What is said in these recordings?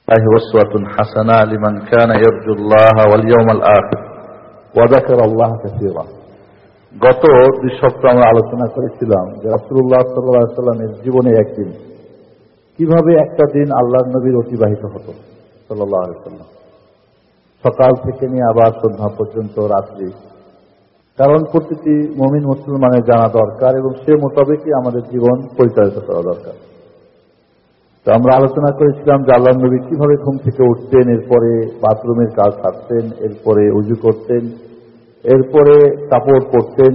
উসওয়াতুন হাসানাহ লিমান কানা ইয়ারজুল্লাহ ওয়াল ইয়াউমাল আখির ওয়া যাকারাল্লাহা কাসীরা। গত 2 সপ্তাহ আমরা আলোচনা করেছিলাম যে রাসূলুল্লাহ সাল্লাল্লাহু আলাইহি ওয়াসাল্লামের জীবনে একদিন কিভাবে একটা দিন আল্লাহর নবীর অতিবাহিত হতো সাল্লাল্লাহু আলাইহি ওয়াসাল্লাম, সকাল থেকে নিয়ে আবার সন্ধ্যা পর্যন্ত রাত্রি। কারণ প্রতিটি মুমিন মুসলমানের জানা দরকার এবং সে মোতাবেকই আমাদের জীবন পরিচালিত করা দরকার। তো আমরা আলোচনা করেছিলাম যে আল্লাহর নবী কিভাবে ঘুম থেকে উঠতেন, এরপরে বাথরুমের কাজ সারতেন, এরপরে ওযু করতেন, এরপরে কাপড় পরতেন,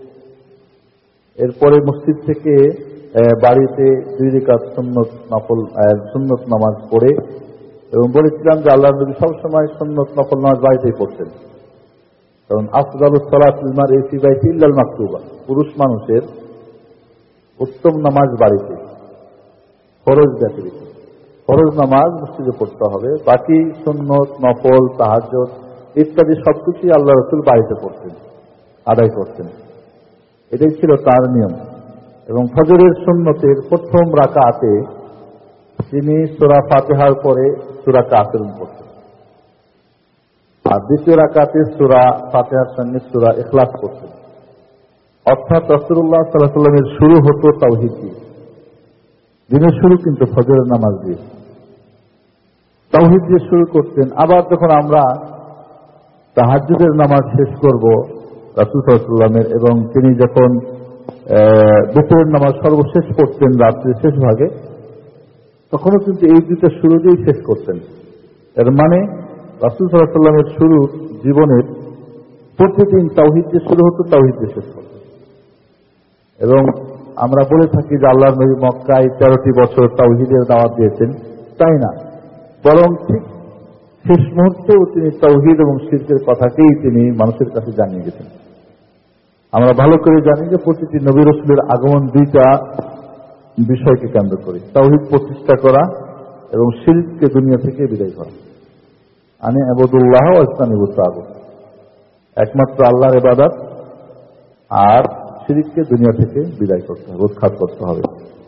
এরপরে মসজিদ থেকে বাড়িতে 2 রাকাত সুন্নত নামাজ পড়ে, এবং বলেছিলাম যে আল্লাহর নবী সবসময় সুন্নত নফল নামাজ বাড়িতেই পড়তেন। কারণ আফদালুস সালাতিল মারই ফি বাইতি ইল্লাল মাকতুবা, পুরুষ মানুষের উত্তম নামাজ বাড়িতে, ফরজ ব্যতীত। ফরজ নামাজ মসজিদে পড়তে হবে, বাকি সুন্নত নফল তাহাজ্জুদ ইত্যাদি সবকিছুই আল্লাহ রাসূল বাড়িতে পড়তেন, আদায় করতেন। এটাই ছিল তার নিয়ম। এবং ফজরের সুন্নতের প্রথম রাকাতে তিনি সূরা ফাতিহার পরে সূরা কাফিরুন পড়তেন, আর দ্বিতীয় রাকাতে সূরা ফাতিহার সঙ্গে সূরা ইখলাস পড়তেন। অর্থাৎ রাসূলুল্লাহ সাল্লাল্লাহু আলাইহি ওয়াসাল্লামের শুরু হতো তাওহীদ দিয়ে। দিনের শুরু কিন্তু ফজরের নামাজ দিয়ে, তাওহীদ দিয়ে শুরু করতেন। আবার যখন আমরা তাহাজ্জুদের নামাজ শেষ করব রাসূল সাল্লাল্লাহু আলাইহি ওয়াসাল্লামের, এবং তিনি যখন দুপুরের নামাজ সর্বশেষ পড়তেন রাত্রির শেষ ভাগে, তখনও কিন্তু এই দুটো শুরু দিয়েই শেষ করতেন। এর মানে রাসূল সাল্লাল্লাহু আলাইহি ওয়াসাল্লামের শুরু জীবনের প্রতিদিন তাওহীদ দিয়ে শুরু হতো, তাওহীদ দিয়ে শেষ করতেন। এবং আমরা বলে থাকি যে আল্লাহর নবী মক্কায় 13টি বছর তাওহীদের দাওয়াত দিয়েছেন, তাই না, বরং ঠিক শেষ মুহূর্তেও তিনি তাওহীদ এবং শিরকের কথাকেই তিনি মানুষের কাছে জানিয়ে গেছেন। আমরা ভালো করে জানি যে প্রতিটি নবী রাসূলের আগমন 2টা বিষয়কে কেন্দ্র করে, তাওহীদ প্রতিষ্ঠা করা এবং শিরককে দুনিয়া থেকে বিদায় করা। আনি আবুদুল্লাহ ওয়া ইসতানিবুত তাগুত, একমাত্র আল্লাহর ইবাদত আর শিরককে দুনিয়া থেকে বিদায় করতে হবে, উৎখাত করতে হবে।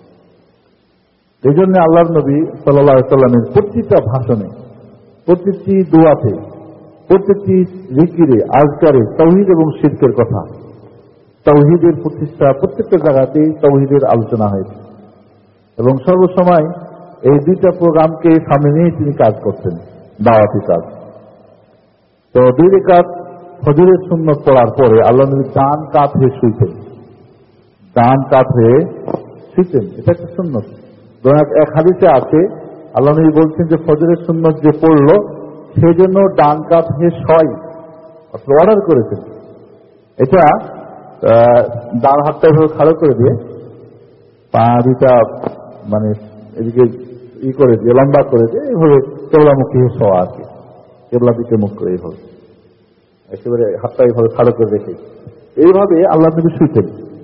এই জন্য আল্লাহর নবী সাল্লাল্লাহু আলাইহি ওয়াসাল্লামের প্রতিটা ভাষণে, প্রতিটি দোয়াতে, প্রতিটি জিকিরে, আজকারে তাওহীদ এবং শিরকের কথা, তাওহীদের প্রতিষ্ঠা, প্রত্যেকটা জায়গাতেই তাওহীদের আলোচনা হয়েছে। এবং সর্বসময় এই 2টা প্রোগ্রামকে সামনে নিয়ে তিনি কাজ করতেন, দাওয়াতি কাজ। তো 2 রাকাত ফজরের সুন্নত পড়ার পরে আল্লাহ নবী ডান কাত হয়ে শুইতেন, ডান কাত হয়ে শুইতেন। এটা একটা সুন্নত। এক হাদিসে আছে আল্লাহ নবী বলছেন যে ফজরের সুন্নত যে পড়লো সেই জন্য ডান কাত হয়ে শয়, অর্ডার করেছেন। এটা ডান হাতটা এভাবে খাড়া করে দিয়ে পা 2টা মানে এদিকে করে দিয়ে লম্বা করে দিয়ে এইভাবে কেবলামুখী হয়ে শোয়া আর কি, কেবলা দিকে মুখ করে এইভাবে একেবারে হাতটা এইভাবে খাড়া করে রেখে এইভাবে আল্লাহ নবী শুইতেন।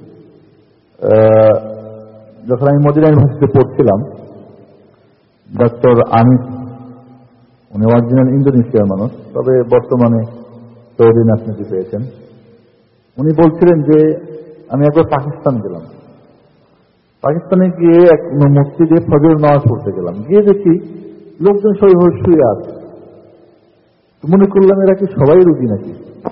যখন আমি মদিনা ইউনিভার্সিটিতে পড়ছিলাম, ডক্টর আনিস, উনি অরিজিনাল ইন্দোনেশিয়ার মানুষ, তবে বর্তমানে সৌদি ন্যাশনালিটি পেয়েছেন। উনি বলছিলেন যে আমি একবার পাকিস্তান গেলাম, পাকিস্তানে গিয়ে এক মসজিদে ফজরের নামাজ পড়তে গেলাম, গিয়ে দেখি লোকজন সবাই শুয়ে আছে। মনে করলাম এরা কি সবাই রোগী নাকি?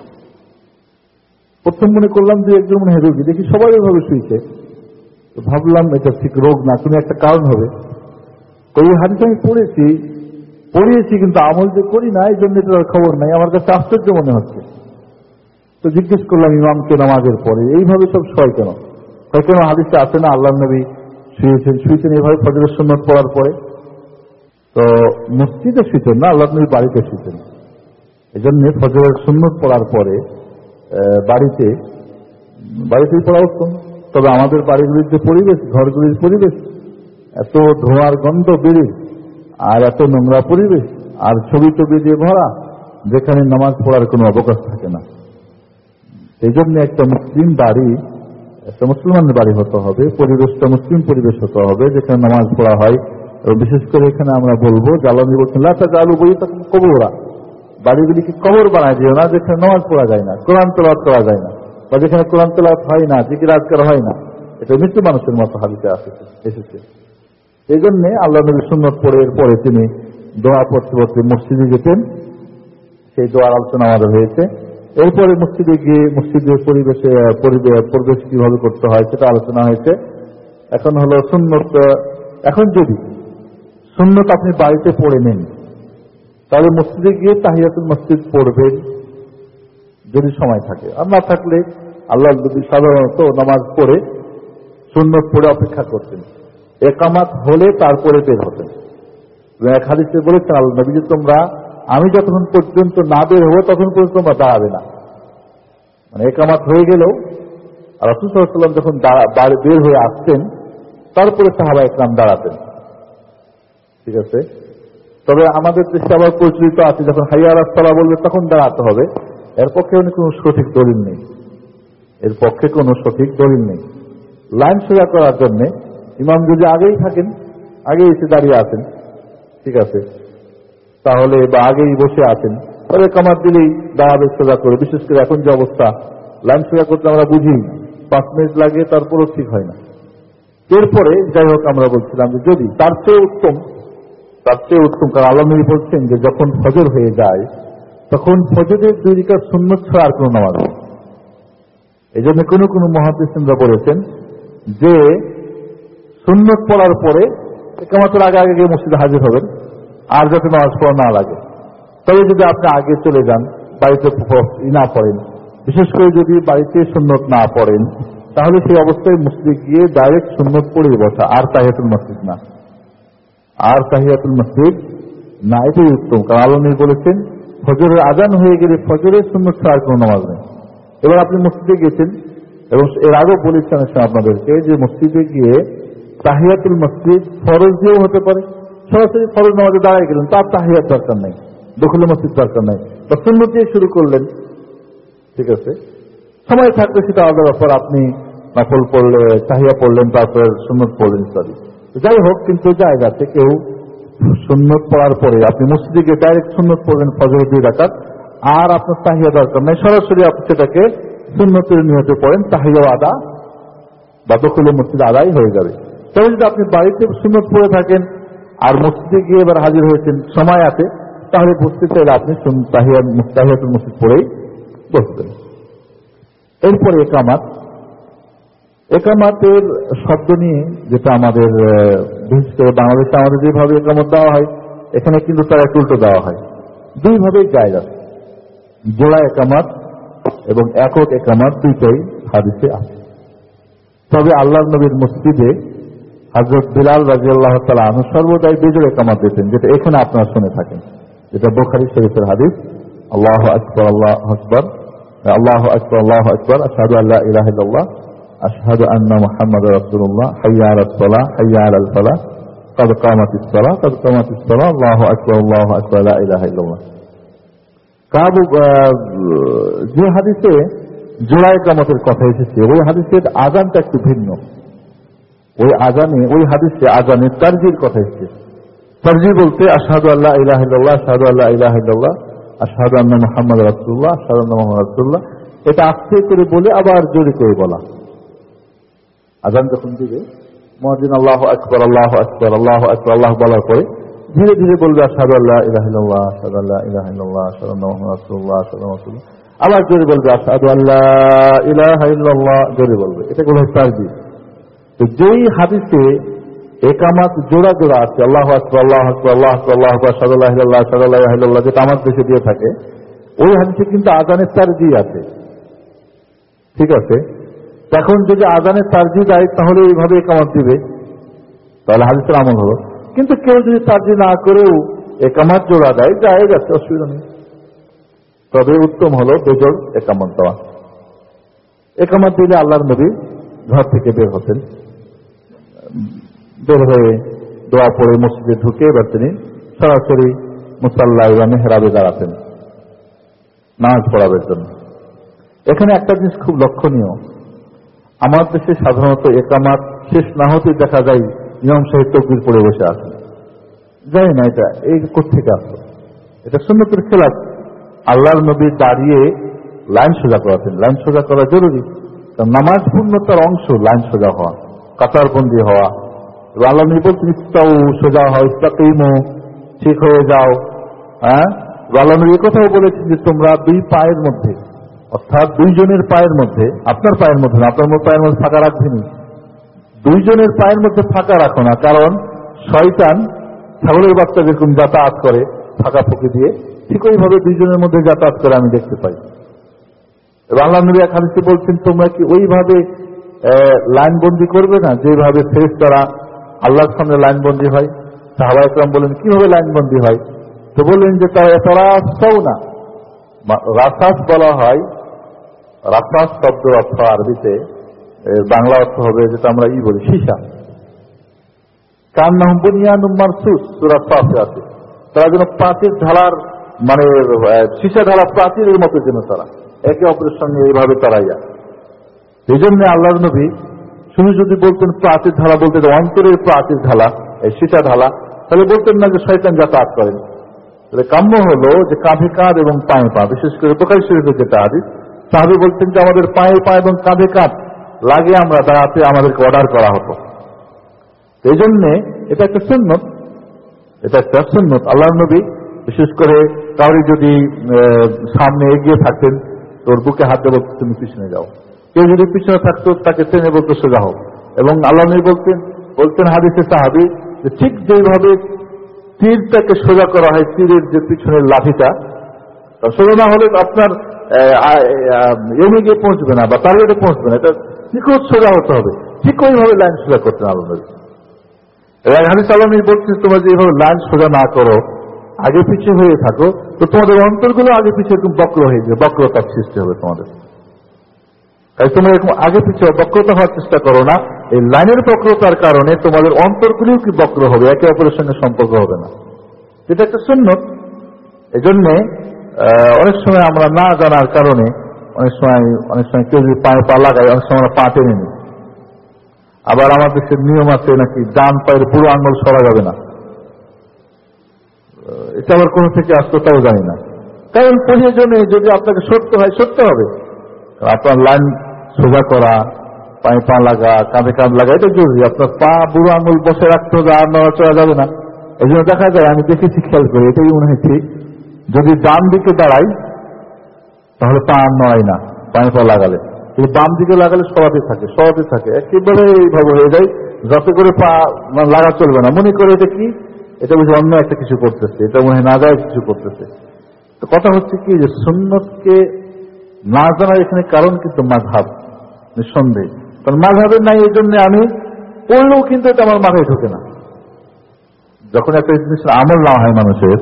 প্রথম মনে করলাম যে একজন মনে হয় রোগী, দেখি সবাই ওইভাবে শুয়েছে। তো ভাবলাম এটা ঠিক রোগ না, কোনো একটা কারণ হবে। ওই হাদিস আমি পড়িয়েছি কিন্তু আমল যে করি না, এই জন্য এটার খবর নাই, আমার কাছে আশ্চর্য মনে হচ্ছে। তো জিজ্ঞেস করলাম ইমামকে নামাজের পরে, এইভাবে সব শয় কেন? কেন হাদিসে আছে না আল্লাহর নবী শুয়েছেন এইভাবে ফজরের সুন্নত পড়ার পরে? তো মসজিদে শুইতেন না, আল্লাহর নবী বাড়িতে শুইতেন। এই জন্য ফজরের সুন্নত পড়ার পরে বাড়িতেই পড়া উত্তম। তবে আমাদের বাড়িগুলির যে পরিবেশ, ঘরগুলির পরিবেশ, এত ধোঁয়ার গন্ধ বেড়ে, আর এত নোংরা পরিবেশ, আর ছবি দিয়ে ভরা, যেখানে নামাজ পড়ার কোনো অবকাশ থাকে না। এই জন্য একটা মুসলিম বাড়ি, একটা মুসলমানের বাড়ি হতে হবে, পরিবেশটা মুসলিম পরিবেশ হতে হবে, যেখানে নামাজ পড়া হয়। এবং বিশেষ করে এখানে আমরা বলবো যে আল্লাহ নবী বলছেন লা তাজআলু বুয়ুতাকুম কুবুরা, বাড়িগুলিকে কবর বানায় দিও না, যেখানে নামাজ পড়া যায় না, কোরআন তেলাওয়াত করা যায় না, বা যেখানে কোরআন তেলাওয়াত হয় না, জিকির আজকার হয় না। এটা মৃত্যু মানুষের মতো হাদিসে এসেছে। এই জন্য আল্লাহ নবী সুন্নত পড়ে এরপরে তিনি দোয়া পড়তে পড়তে মসজিদে যেতেন, সেই দোয়ার আলোচনা আমাদের হয়েছে। এরপরে মসজিদে গিয়ে মসজিদের পরিবেশ কিভাবে করতে হয় সেটা আলোচনা হয়েছে। এখন হলো সুন্নত। এখন যদি সুন্নত আপনি বাড়িতে পড়ে নেন, তাহলে মসজিদে গিয়ে তাহিয়াতুল মসজিদ পড়বেন যদি সময় থাকে, আর না থাকলে আল্লাহ নবী সাধারণত নামাজ পড়ে সুন্নত পড়ে অপেক্ষা করতেন, একামাত হলে তারপরে বের হতেন। এক হাদিসে বলেছেন আল্লাহ নবী যে তোমরা আমি যতক্ষণ পর্যন্ত না বের হবো তখন পর্যন্ত তোমরা দাঁড়াবে না। মানে একামাত হয়ে গেলেও রাসূল সাল্লাল্লাহু আলাইহি ওয়াসাল্লাম যখন বের হয়ে আসতেন তারপরে সাহাবা একরাম দাঁড়াতেন। ঠিক আছে। তবে আমাদের দেশে আবার প্রচলিত আছে যখন হাইয়া আলাস সালাহ বলবে তখন দাঁড়াতে হবে। এর পক্ষে কোনো সঠিক দলিল নেই, এর পক্ষে কোনো সঠিক দলিল নেই। লাইন সোজা করার জন্য ইমাম যদি আগেই থাকেন, আগেই এসে দাঁড়িয়ে আছেন, ঠিক আছে, তাহলে বা আগেই বসে আছেন, তাহলে কামাত দিলেই দাঁড়াবে সোজা করে। বিশেষ করে এখন যে অবস্থা, লাইন সোজা করতে আমরা বুঝি 5 মিনিট লাগে, তারপরও ঠিক হয় না। এরপরে যাই হোক, আমরা বলছিলাম যে যদি তার চেয়ে উত্তম, কারণ আল্লাহ নবী বলছেন যে যখন ফজর হয়ে যায় তখন ফজরের 2 রাকাত সুন্নত ছাড়া আর কোনো নামাজ নেই। এই জন্য কোনো মুহাদ্দিসিনরা বলেছেন যে সুন্নত পড়ার পরে একামাতের আগে আগে গিয়ে মসজিদে হাজির হবেন, আর যাতে নামাজ পড়া না লাগে। তবে যদি আপনি আগে চলে যান, বাড়িতে না পড়েন, বিশেষ করে যদি বাড়িতে সুন্নত না পড়েন, তাহলে সেই অবস্থায় মসজিদে গিয়ে ডাইরেক্ট সুন্নত পড়ে বসা, আর তাহিয়াতুল মসজিদ না, এটাই উত্তম। কারণ আল্লাহ নবী বলেছেন ফজরের আজান হয়ে গেলে ফজরের সুন্নত ছাড়া কোনো নামাজ নেই। এবার আপনি মসজিদে গেছেন, এবং এর আগেও বলেছেন আপনাদেরকে যে মসজিদে গিয়ে তাহিয়াতুল মসজিদ ফরজ দিয়েও হতে পারে। সরাসরি ফরজ নামাজে দাঁড়ায় গেলেন, তার তাহিয়াত দরকার নাই, দখলে মসজিদ দরকার নাই, বা সুন্নত দিয়ে শুরু করলেন, ঠিক আছে। সময় থাকলে সেটা আলাদা ব্যাপার, আপনি নফল পড়লে তাহিয়া পড়লেন, তারপরে সুন্নত পড়লেন ইত্যাদি। যাই হোক, কিন্তু জায়গাতে কেউ সুন্নত পড়ার পরে আপনি মসজিদে গিয়ে ডাইরেক্ট সুন্নত পড়বেন ফজরের 2 রাকাত, আর আপনার তাহিয়া দরকার নাই, সরাসরি আপনি সেটাকে সুন্নতের নিয়তে পড়েন, তাহিয়া আদা বা দখলে মসজিদ আদায় হয়ে যাবে। তবে যদি আপনি বাড়িতে সুন্নত পড়ে থাকেন আর মসজিদে গিয়ে এবার হাজির হয়েছেন, সময় আছে, তাহলে বসতে চাইলে আপনি তাহিয়াতুল মসজিদ পড়েই বসবেন। এরপরে একামাতের শব্দ নিয়ে যেটা আমাদের বিশেষ করে বাংলাদেশে আমাদের যেভাবে একামত দেওয়া হয়, এখানে কিন্তু তার একটু উল্টো দেওয়া হয়। 2 ভাবেই জায়েজ আছে, জোড়া একামাত এবং একক একামাত, 2টাই হাদিসে আছে। তবে আল্লাহর নবীর মসজিদে হযরত বিলাল রাদিয়াল্লাহু তাআলা আনহু সর্বদাই বেজোড় একামত দিতেন, যেটা এখানে আপনারা শুনে থাকেন, যেটা বুখারী শরীফের হাদিস, আল্লাহু আকবার, আল্লাহু আকবার, আল্লাহু আকবার, আল্লাহু আকবার, আশহাদু আল্লা ইলাহা ইল্লাল্লাহ, আশহাদু আন্না মুহাম্মাদুর রাসূলুল্লাহ, হাইয়া আলাস সালাহ, হাইয়া আলাল ফালাহ, ক্বাদ কামাতিস সালাহ, ক্বাদ কামাতিস সালাহ, আল্লাহু আকবার, আল্লাহু আকবার, লা ইলাহা ইল্লাল্লাহ। যে হাদিসে জোড়া ইকামতের কথা এসেছে, ওই হাদিসের আযানটা একটু ভিন্ন। ওই হাদিসে আযানের তারজির কথা এসেছে। তারজি বলতে আশহাদু আল্লা ইলাহা ইল্লাল্লাহ, আশহাদু আল্লা ইলাহা ইল্লাল্লাহ, আশহাদু আন্না মুহাম্মাদুর রাসূলুল্লাহ, আশহাদু আন্না মুহাম্মাদুর রাসূলুল্লাহ, এটা আস্তে করে বলে আবার জোরে করে বলা। আযান যখন দিবে মুয়াজ্জিন আল্লাহু আকবার, আল্লাহু আকবার, আল্লাহু আকবার, আল্লাহ বলার পরে ধীরে ধীরে বলবে আশহাদু আল্লা ইলাহা ইল্লাল্লাহ, আশহাদু আল্লা ইলাহা ইল্লাল্লাহ, আশহাদু আন্না মুহাম্মাদুর রাসূলুল্লাহ, আশহাদু আন্না রাসূলুল্লাহ, আবার জোরে বলবে আশহাদু আল্লা ইলাহা ইল্লাল্লাহ, জোরে বলবে। এটা হলো তারজি। তো যেই হাদিসে একামাত জোড়া জোড়া আছে, আল্লাহু আকবার, আল্লাহু আকবার, আল্লাহু আকবার, আল্লাহু আকবার, আশহাদু আল্লা ইলাহা ইল্লাল্লাহ, আশহাদু আল্লা ইলাহা ইল্লাল্লাহ, যেটা আমার দেশে দিয়ে থাকে, ওই হাদিসে কিন্তু আযানের তারজি আছে, ঠিক আছে। এখন যদি আযানের তারজি দেয় তাহলে এইভাবে একামত দিবে, তাহলে হাদিসের আমল হলো। কিন্তু কেউ যদি তারজি না করেও একামত জোড়া দেয়, জায়েজ আছে, অসুবিধা নেই। তবে উত্তম হলো বেজোড় একামত দেওয়া। একামত দিলে আল্লাহর নবী ঘর থেকে বের হতেন, বের হয়ে দোয়া পড়ে মসজিদে ঢুকে এবার তিনি সরাসরি মুসাল্লা বা মেহরাবে দাঁড়াতেন নামাজ পড়াবার জন্য। এখানে একটা জিনিস খুব লক্ষণীয়, আমার দেশে সাধারণত একামাত শেষ না হতে দেখা যায় ইমাম সাহেব তাকবীর পড়ে বসে আছেন। জানি না এটা এই কোত্থেকে আসলো, এটা সুন্নতের খেলাফ। আল্লাহর নবী দাঁড়িয়ে লাইন সোজা করাতেন। লাইন সোজা করা জরুরি, কারণ নামাজ পূর্ণতার অংশ লাইন সোজা হওয়া, কাতারবন্দি হওয়া। আল্লাহ নবী বলছেন ইস্তাউ, সোজা হয়, ইস্তাকিমু, ঠিক হয়ে যাও। হ্যাঁ, আল্লাহ নবী কথাও বলেছেন যে তোমরা দুই পায়ের মধ্যে, অর্থাৎ দুইজনের পায়ের মধ্যে, আপনার পায়ের মধ্যে না, আপনার পায়ের মধ্যে ফাঁকা রাখবেনি, দুইজনের পায়ের মধ্যে ফাঁকা রাখো না, কারণ শয়তান ছাগলের বাচ্চা যেরকম যাতায়াত করে ফাঁকা ফুঁকি দিয়ে, ঠিক ওইভাবে দুইজনের মধ্যে যাতায়াত করে আমি দেখতে পাই। এবং আল্লাহ নবী এক হাদিসে বলছেন তোমরা কি ওইভাবে লাইন বন্দি করবে না যেভাবে ফেরেশতারা আল্লাহর সামনে লাইন বন্দি হয়? সাহাবা একরাম বলেন কিভাবে লাইন বন্দি হয়? তো বললেন যে তারা সৌ না, রাসাস বলা হয়। রাসাস শব্দ অর্থ আরবিতে, বাংলা অর্থ হবে যেটা আমরা বলি সীসা। কান্নাহুম বুনিয়ানুম মারসুস, সূরা ফাতিহাতে তারা যেন প্রাচীর ঢালার মানে সীসা ঢালা প্রাচীরের মতো যেন তারা একে অপরের সঙ্গে এইভাবে তারাইয়া। এই জন্য আল্লাহর নবী শুধু যদি বলতেন প্রাচীর ঢালা, বলতে অন্তরের প্রাচীর ঢালা, এই সীসা ঢালা, তাহলে বলতেন না যে শয়তান যাতায়াত করেন। তাহলে কাম্য হলো যে কাঁধে কাঁধ এবং পায়ে পা, বিশেষ করে বুখারী শরীফের যেটা হাদিস, সাহাবী বলতেন যে আমাদের পায়ে পা এবং কাঁধে কাঁধ লাগে আমরা দাঁড়াতে আমাদেরকে অর্ডার করা হতো। এই জন্যে এটা একটা সুন্নত, এটা একটা সুন্নত। আল্লাহর নবী বিশেষ করে কাউরি যদি সামনে এগিয়ে থাকতেন তোর বুকে হাত দিয়ে বলতো তুমি পিছনে যাও, কেউ যদি পিছনে থাকতো তাকে টেনে বলতো সোজা হোক। এবং আল্লাহ নবী বলতেন হাদিসে সাহাবী যে ঠিক যেভাবে তীরটাকে সোজা করা হয়, তীরের যে পিছনের লাঠিটা সোজা না হলে আপনার এমে গিয়ে পৌঁছবে না বা টার্গেটে পৌঁছবে না, এটা নিখুঁত সোজা হতে হবে, ঠিক ওইভাবে লাইন সোজা করতেন আল্লাহ নবী। হাদিস আল্লাহ নবী বলছেন তোমরা যে এইভাবে লাইন সোজা না করো, আগে পিছিয়ে হয়ে থাকো, তো তোমাদের অন্তরগুলো আগে পিছিয়ে এরকম বক্র হয়ে যাবে, বক্রতার সৃষ্টি হবে তোমাদের। তাই তোমরা এরকম আগে পিছিয়ে বক্রতা হওয়ার চেষ্টা করো না, এই লাইনের বক্রতার কারণে তোমাদের অন্তরগুলিও কি বক্র হবে, একে অপরের সঙ্গে সম্পর্ক হবে না। এটা একটা সুন্নত। এই জন্যে অনেক সময় আমরা না জানার কারণে অনেক সময় কেউ যদি পায়ে পা লাগায়, অনেক সময় আমরা পা টেনে নিই। আবার আমাদের দেশের নিয়ম আছে নাকি ডান পায়ের পুরো আঙ্গুল সরা যাবে না, এটা আবার কোন থেকে আসতো তাও জানি না। কারণ প্রয়োজনে যদি আপনাকে সরতে হয় সরতে হবে। আপনার লাইন সোজা করা, পায়ে পা লাগা, কাঁধে কাঁধ লাগা, এটা জরুরি। আপনার পা বুড়ো আঙুল বসে রাখতে হবে, আর নড়াচড়া যাবে না। এই জন্য দেখা যায়, আমি দেখেছি, খেয়াল করি, এটাই মনে হয় ঠিক, যদি ডান দিকে দাঁড়াই তাহলে পা আর নড়াই না পায়ে পা লাগালে, কিন্তু বাম দিকে লাগালে সরাতে থাকে একেবারে এইভাবে হয়ে যায়, যাতে করে পা লাগা চলবে না। মনে করে এটা কি, এটা বুঝে অন্য একটা কিছু করতেছে, এটা মনে হয় না যায় কিছু করতেছে। তো কথা হচ্ছে কি যে সুন্নতকে না জানার এখানে কারণ কিন্তু মাযহাব, নিঃসন্দেহে। কারণ মাযহাবের নাই, এই জন্য আমি পড়লেও কিন্তু এটা আমার মাথায় ঢোকে না। যখন একটা জিনিসের আমল না হয় মানুষের,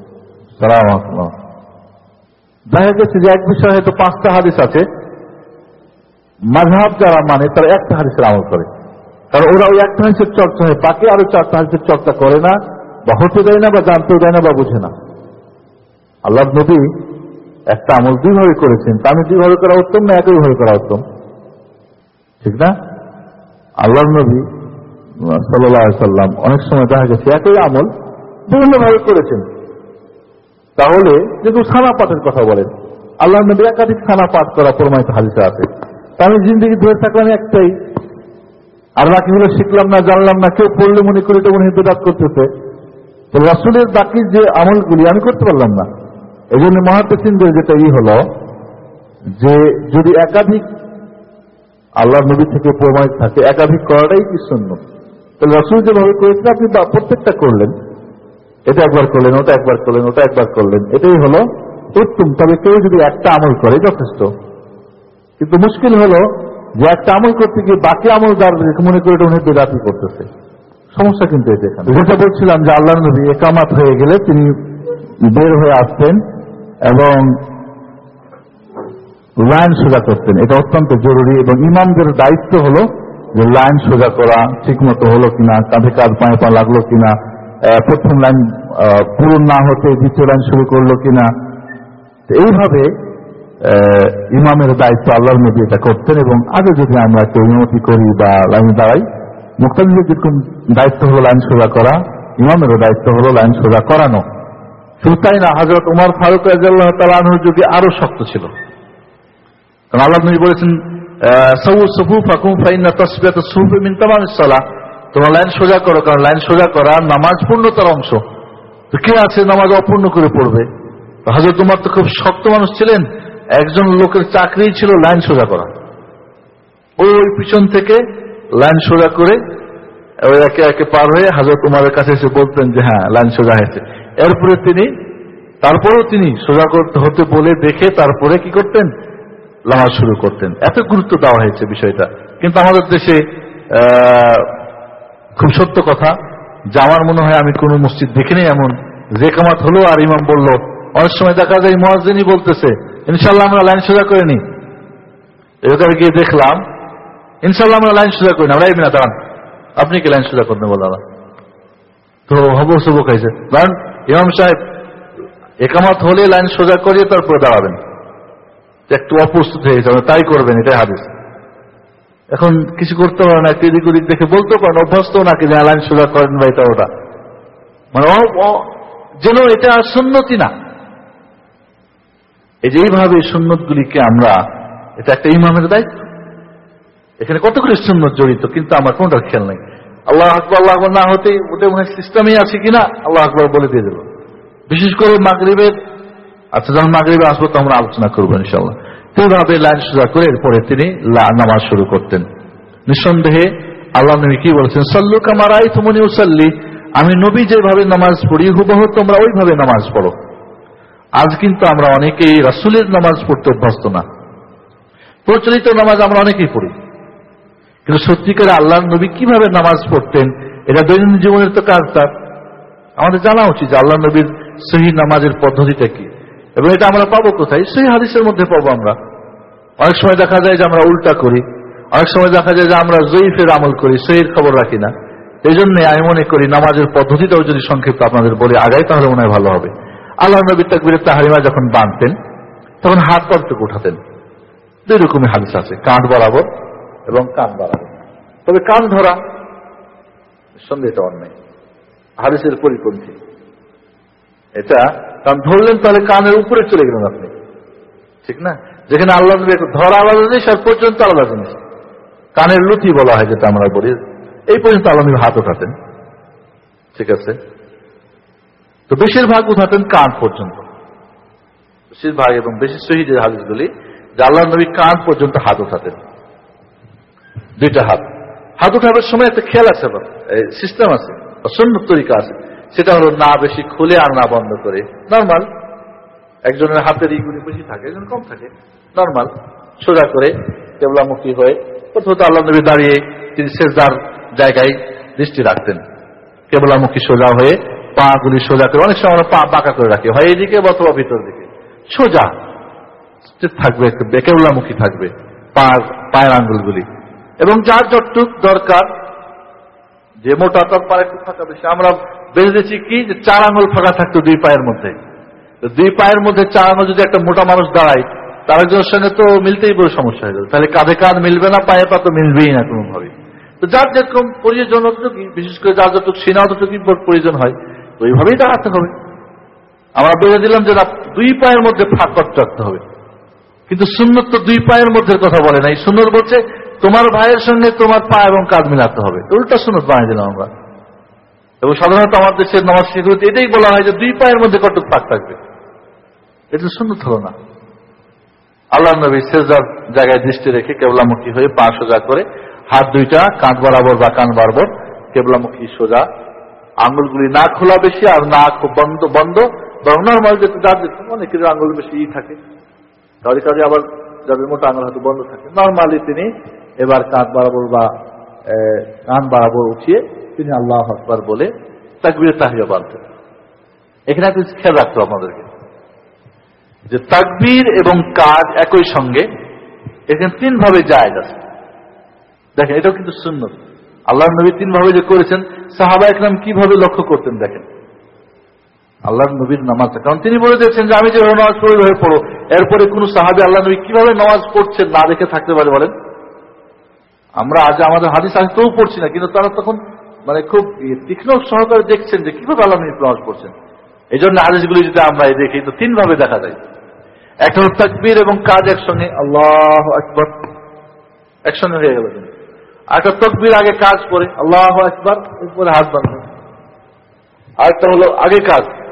দেখা গেছে যে এক বিষয়ে হয়তো 5টা হাদিস আছে, মাযহাব যারা মানে তারা একটা হাদিসের আমল করে, কারণ ওরা ওই একটা হাদিসের চর্চা হয়, বাকি আরো 4টা হাদিসের চর্চা করে না, বা হতে দেয় না, বা জানতেও দেয় না, বা বুঝে না। আল্লাহর নবী একটা আমল দুইভাবে করেছেন, তা আমি দুইভাবে করা উত্তম না একইভাবে করা উত্তম? ঠিক না? আল্লাহর নবী সাল্লাল্লাহু আলাইহি সাল্লাম অনেক সময় দেখা গেছে একই আমল বিভিন্নভাবে করেছেন। তাহলে যেহেতু সানা পাঠের কথা বলেন, আল্লাহর নবী একাধিক সানা পাঠ করা প্রমাণিত হাদিসে আছে। আমি জিন্দগি ধরে থাকলাম একটাই, আর বাকিগুলো শিখলাম না, জানলাম না, কেউ পড়লে মনে করি এটা মনে হয় বিদআত করতেছে। তো রাসূলের বাকি যে আমলগুলি আমি করতে পারলাম না। এই জন্য মুহাদ্দিসিনদের যেটা হলো যে যদি একাধিক আল্লাহর নবী থেকে প্রমাণিত থাকে, একাধিক করাটাই কি সুন্নাত। তাহলে রাসূল যেভাবে করেছেন আপনি প্রত্যেকটা করলেন, এটা একবার করলেন, ওটা একবার করলেন, ওটা একবার করলেন, এটাই হলো উত্তম। তবে কেউ যদি একটা আমল করে যথেষ্ট। কিন্তু মুশকিল হলো যে একটা আমল করতে গিয়ে বাকি আমল যার মনে করে এটা উনি বিদআতই করতেছে। সমস্যা কিন্তু এটা এখানে। যেটা বলছিলাম যে আল্লাহর নবী ইকামাত হয়ে গেলে তিনি বের হয়ে আসতেন এবং লাইন সোজা করতেন, এটা অত্যন্ত জরুরি। এবং ইমামদের দায়িত্ব হলো যে লাইন সোজা করা ঠিক মতো হলো কিনা, কাঁধে কাঁধ পায়ে পা লাগলো কিনা, প্রথম লাইন পূরণ না হতে দ্বিতীয় লাইন শুরু করলো কিনা। এইভাবে ইমামের দায়িত্ব আল্লাহর নবী এটা করতেন। এবং আগে যদি আমরা কেউ ইমামতি করি বা লাইনে দাঁড়াই, মুক্তাদিদের যেরকম দায়িত্ব হলো লাইন সোজা করা, ইমামেরও দায়িত্ব হলো লাইন সোজা করানো। শুধু তাই না, হযরত ওমর ফারুক রাদিয়াল্লাহু তাআলা আনহুর যুগে আরো শক্ত ছিল। কারণ আল্লাহ নবী বলেছেন সাউ সুফুফাকুম ফাইন্না তাসবিয়াতাস সুফুফি মিন তামামিস সালাহ, তোমরা লাইন সোজা করো, কারণ লাইন সোজা করা নামাজ পূর্ণতার অংশ। তো কে আছে নামাজ অপূর্ণ করে পড়বে? হযরত উমর তো খুব শক্ত মানুষ ছিলেন, একজন লোকের চাকরি ছিল লাইন সোজা করা। ওই পিছন থেকে লাইন সোজা করে ওই একে একে পার হয়ে হযরত উমরের কাছে এসে বলতেন যে হ্যাঁ লাইন সোজা হয়েছে। এরপরে তারপরেও তিনি সোজা করতে হতে বলে দেখে তারপরে কি করতেন, নামাজ শুরু করতেন। এত গুরুত্ব দেওয়া হয়েছে বিষয়টা। কিন্তু আমাদের দেশে খুব সত্য কথা যে আমার মনে হয় আমি কোন মসজিদ দেখিনি এমন যে কামাত হলো আর ইমাম বলল, অনেক সময় দেখা যায় মুয়াজ্জিনই বলতেছে ইনশাআল্লাহ আমরা লাইন সোজা করে নিই। এবার গিয়ে দেখলাম ইনশাআল্লাহ আমরা লাইন সোজা করি না, আমরা না দাঁড়ান, আপনি কি লাইন সোজা করবেন বললাম? তো হবো সবক হয়েছে, কারণ ইমাম সাহেব একামত হলে লাইন সোজা করিয়ে তারপরে দাঁড়াবেন, একটু অপ্রস্তুত হয়ে গেছে, তাই করবেন, এটাই হাদিস। এখন কিছু করতে পারে না, এদিক ওদিক দেখে বলতে পারেন, অভ্যস্ত নাকি যে লাইন সোজা করেন বা এটা ওটা, মানে যেন এটা সুন্নতি না। এই যে এইভাবে সুন্নত গুলিকে আমরা, এটা একটা ইমামের দায়িত্ব। এখানে কতগুলি সুন্নত জড়িত, কিন্তু আমার কোনটার খেয়াল নেই। আল্লাহ আকবার আল্লাহ আকবার না হতে ওটা মনে সিস্টেমই আছে কিনা আল্লাহ আকবার বলে দিয়ে দেব। বিশেষ করে মাগরিবের, আচ্ছা যখন মাগরিবে আসবো তো আমরা আলোচনা করবো ইনশাআল্লাহ। এইভাবে লাইন সোজা করে এরপরে তিনি নামাজ শুরু করতেন। নিঃসন্দেহে আল্লাহ নবী কি বলেছেন, সাল্লু কামা রাআইতুমুনি উসাল্লি, আমি নবী যেভাবে নামাজ পড়ি হুবহু তোমরা ওইভাবে নামাজ পড়ো। আজ কিন্তু আমরা অনেকেই রাসূলের নামাজ পড়তে অভ্যস্ত না। প্রচলিত নামাজ আমরা অনেকেই পড়ি, কিন্তু সত্যিকারে আল্লাহর নবী কিভাবে নামাজ পড়তেন এটা দৈনন্দিন জীবনের তো কাজ। তার আমাদের জানা উচিত যে আল্লাহ নবীর সহিহ নামাজের পদ্ধতিটা কি, এবং এটা আমরা পাবো কোথায়? সহিহ হাদিসের মধ্যে পাবো আমরা। অনেক সময় দেখা যায় যে আমরা উল্টা করি, অনেক সময় দেখা যায় যে আমরা জয়ীফের আমল করি, সহিহর খবর রাখি না। এই জন্য আমি মনে করি নামাজের পদ্ধতিটাও যদি সংক্ষিপ্ত আপনাদের বলে আগাই তাহলে মনে হয় ভালো হবে। আল্লাহ নবী তাকবীরে তাহরিমা যখন বাঁধতেন তখন হাত কতটুকু উঠাতেন? দুই রকমের হাদিস আছে, কাঁধ বরাবর এবং কান বরাবর। তবে কান ধরা সন্দেহ এটা অন্যায়, হাদিসের পরিপন্থী। এটা কান ধরলেন তাহলে কানের উপরে চলে গেলেন আপনি, ঠিক না? যেখানে আল্লাহ নবী ধরা আলাদা জিনিস আর পর্যন্ত আলাদা জিনিস। কানের লুথি বলা হয় যেটা আমরা বলি, এই পর্যন্ত আল্লাহ নবী হাত উঠাতেন, ঠিক আছে? তো বেশিরভাগ উঠাতেন কান পর্যন্ত, বেশিরভাগ এবং বেশি সহিহ যে হাদিসগুলি যে আল্লাহ নবী কান পর্যন্ত হাত উঠাতেন, দুইটা হাত। হাত উঠাবার সময় একটা খেয়াল আছে, সিস্টেম আছে, সুন্নত তরিকা আছে। সেটা হলো না বেশি খুলে আর না বন্ধ করে। নর্মাল একজনের হাতের ইগুলি বেশি থাকে, একজন কম থাকে। নর্মাল সোজা করে কিবলামুখী হয়ে, প্রথমত আল্লাহ নবী দাঁড়িয়ে তিনি সিজদার জায়গায় দৃষ্টি রাখতেন, কিবলামুখী সোজা হয়ে পা গুলি সোজা করে। অনেক সময় আমরা পা বাঁকা করে রাখি, হয় এদিকে অথবা ভিতর দিকে, সোজা থাকবে, কিবলামুখী থাকবে পায়ের আঙ্গুলগুলি। এবং যার যতটুক দরকার, যে মোটা তার পা একটু ফাঁকা বেশি। আমরা বেঁধেছি কি যে 4 আঙ্গুল ফাঁকা থাকতো দুই পায়ের মধ্যে। দুই পায়ের মধ্যে 4 আঙ্গুল যদি একটা মোটা মানুষ দাঁড়ায় তার একজনের সঙ্গে তো মিলতেই বড় সমস্যা হয়ে যাবে, তাহলে কাঁধে কাঁধ মিলবে না, পায়ে পা তো মিলবেই না কোনোভাবে। তো যার যেরকম প্রয়োজন অতটুকুই, বিশেষ করে যার যতটুকু সিনা অতটুকুই প্রয়োজন হয় ওইভাবেই দাঁড়াতে হবে। আমরা বেঁধে দিলাম যে দুই পায়ের মধ্যে ফাঁক রাখতে হবে, কিন্তু সুন্নত তো দুই পায়ের মধ্যে কথা বলে নাই। সুন্নত বলছে তোমার ভাইয়ের সঙ্গে তোমার পা এবং কাঁধ মিলাতে হবে। উল্টা সুন্নত বানিয়ে দিলাম আমরা। এবং সাধারণত আমার দেশের নামাজ শিখতে এটাই বলা হয় যে দুই পায়ের মধ্যে কতটুক ফাঁক থাকবে, এটা সুন্নত হলো না। আল্লাহ নবী সিজদার জায়গায় দৃষ্টি রেখে কিবলামুখী হয়ে পা সোজা করে হাত দুইটা কাঁধ বরাবর বা কান বরাবর কিবলামুখী সোজা, আঙ্গুলগুলি না খোলা বেশি আর না খুব বন্ধ বন্ধ, বরং নর্মাল যেতে যার যেতে অনেকের আঙ্গুল বেশি থাকে, কাজে কাজে আবার যাদের মোটা আঙ্গুল হয়তো বন্ধ থাকে। নর্মালি তিনি এবার কাঁধ বরাবর বা কান বরাবর উঠিয়ে তিনি আল্লাহু আকবার বলে তাকবীরে তাহরিমা বাঁধতেন। এখানে একটা খেয়াল রাখতে হবে আমাদেরকে যে তাকবীর এবং কাজ একই সঙ্গে এখানে 3 ভাবে জায়েজ আছে। দেখেন এটাও কিন্তু সুন্নত। আল্লাহর নবী 3 ভাবে যে করেছেন, সাহাবা একরাম কিভাবে লক্ষ্য করতেন দেখেন আল্লাহর নবীর নামাজটা। কারণ তিনি বলে দিয়েছেন যে আমি যেভাবে নামাজ পড়ি ওইভাবে পড়ো। এরপরে কোন সাহাবী আল্লাহ নবী কিভাবে নামাজ পড়ছেন না দেখে থাকতে পারে বলেন? আমরা আজ আমাদের হাদিস আসতেও পড়ছি না, কিন্তু তারা তখন মানে খুব তীক্ষ্ণ সহকারে দেখছেন যে কিভাবে আল্লাহ নবী নামাজ পড়ছেন। এই জন্য হাদিসগুলি যদি আমরা দেখি তো 3 ভাবে দেখা যায়। একটা হলো তাকবীর এবং কাজ একসঙ্গে, আল্লাহু আকবার একসঙ্গে হয়ে গেল। আরেকটা তাকবীর আগে কাজ করে আল্লাহু আকবার, এরপরে হাত বাঁধবেন। আরেকটা হলো আগে কাজ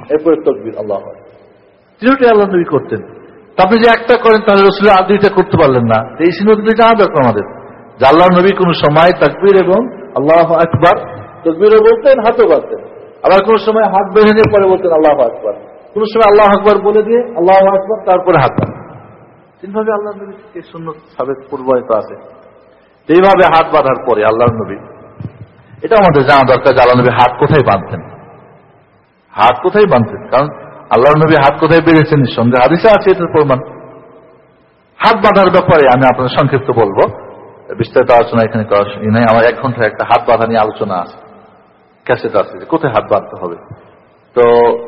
এরপরে তাকবীর, আল্লাহু আকবার। তিনটাই আল্লাহ নবী করতেন। আপনি যে একটা করেন তাহলে রাসূল আর দুইটা করতে পারলেন না। এই সুন্নতগুলো জানা দরকার আমাদের, যে আল্লাহ নবী কোন সময় তাকবীর এবং আল্লাহু আকবার, তাকবীরও বলতেন, হাতও বাড়তেন। আবার কোন সময় হাত বের হয়ে পরে বলতেন আল্লাহু আকবার, কোন সময় আল্লাহু আকবার বলে দিয়ে আল্লাহু আকবার তারপরে হাত বাঁধতেন। তিনভাবে আল্লাহ নবী থেকে সুন্নত সাবেক পূর্বায়িত আছে। এইভাবে হাত বাঁধার পরে আল্লাহ নবী, এটা আমাদের জানা দরকার যে আল্লাহ নবী হাত কোথায় বাঁধতেন, হাত কোথায় বাঁধতেন। কারণ আল্লাহ নবী হাত কোথায় বেড়েছেন নিঃসন্দেহে হাদিসে আছে এটার প্রমাণ। হাত বাঁধার ব্যাপারে আমি আপনাদের সংক্ষিপ্ত বলবো, বিস্তারিত আলোচনা এখানে করার নাই। আমার 1 ঘন্টায় একটা হাত বাঁধা নিয়ে আলোচনা আছে, ক্যাসেট আছে, কোথায় হাত বাঁধতে হবে। তো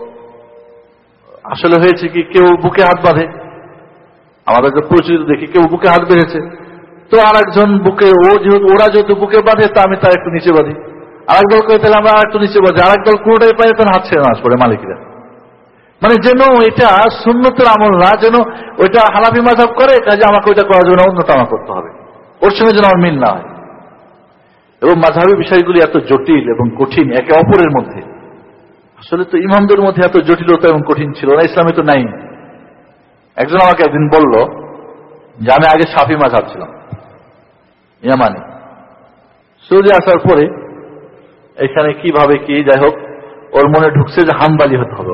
আসলে হয়েছে কি, কেউ বুকে হাত বাঁধে, আমাদের যে পরিচিত দেখি কেউ বুকে হাত বেঁধেছে, তো আরেকজন বুকে, ওরা যেহেতু বুকে বাঁধে তা আমি তার একটু নিচে বাঁধি, আরেক দল করে তাহলে আমরা একটু নিচে বাঁধি, আরেক দল কোনোটাই পাই তখন হাত ছেড়ে নামাজ পড়ে মালিকরা। মানে যেন এটা সুন্নতের আমল না, যেন ওইটা হানাফি মাযহাব করে, কাজে আমাকে ওইটা করার জন্য অন্যটা আমার করতে হবে, ওর সঙ্গে যেন আমার মিল না হয়। এবং মাযহাবী বিষয়গুলি এত জটিল এবং কঠিন একে অপরের মধ্যে। আসলে তো ইমামদের মধ্যে এত জটিলতা এবং কঠিন ছিল না, ইসলামে তো নাই। একজন আমাকে একদিন বলল যে আমি আগে শাফি মাযহাব ছিলাম, ইয়ামানি, সৌদি আসার পরে এখানে কিভাবে কি যাই হোক ওর মনে ঢুকছে যে হাম্বালি হতে হবে।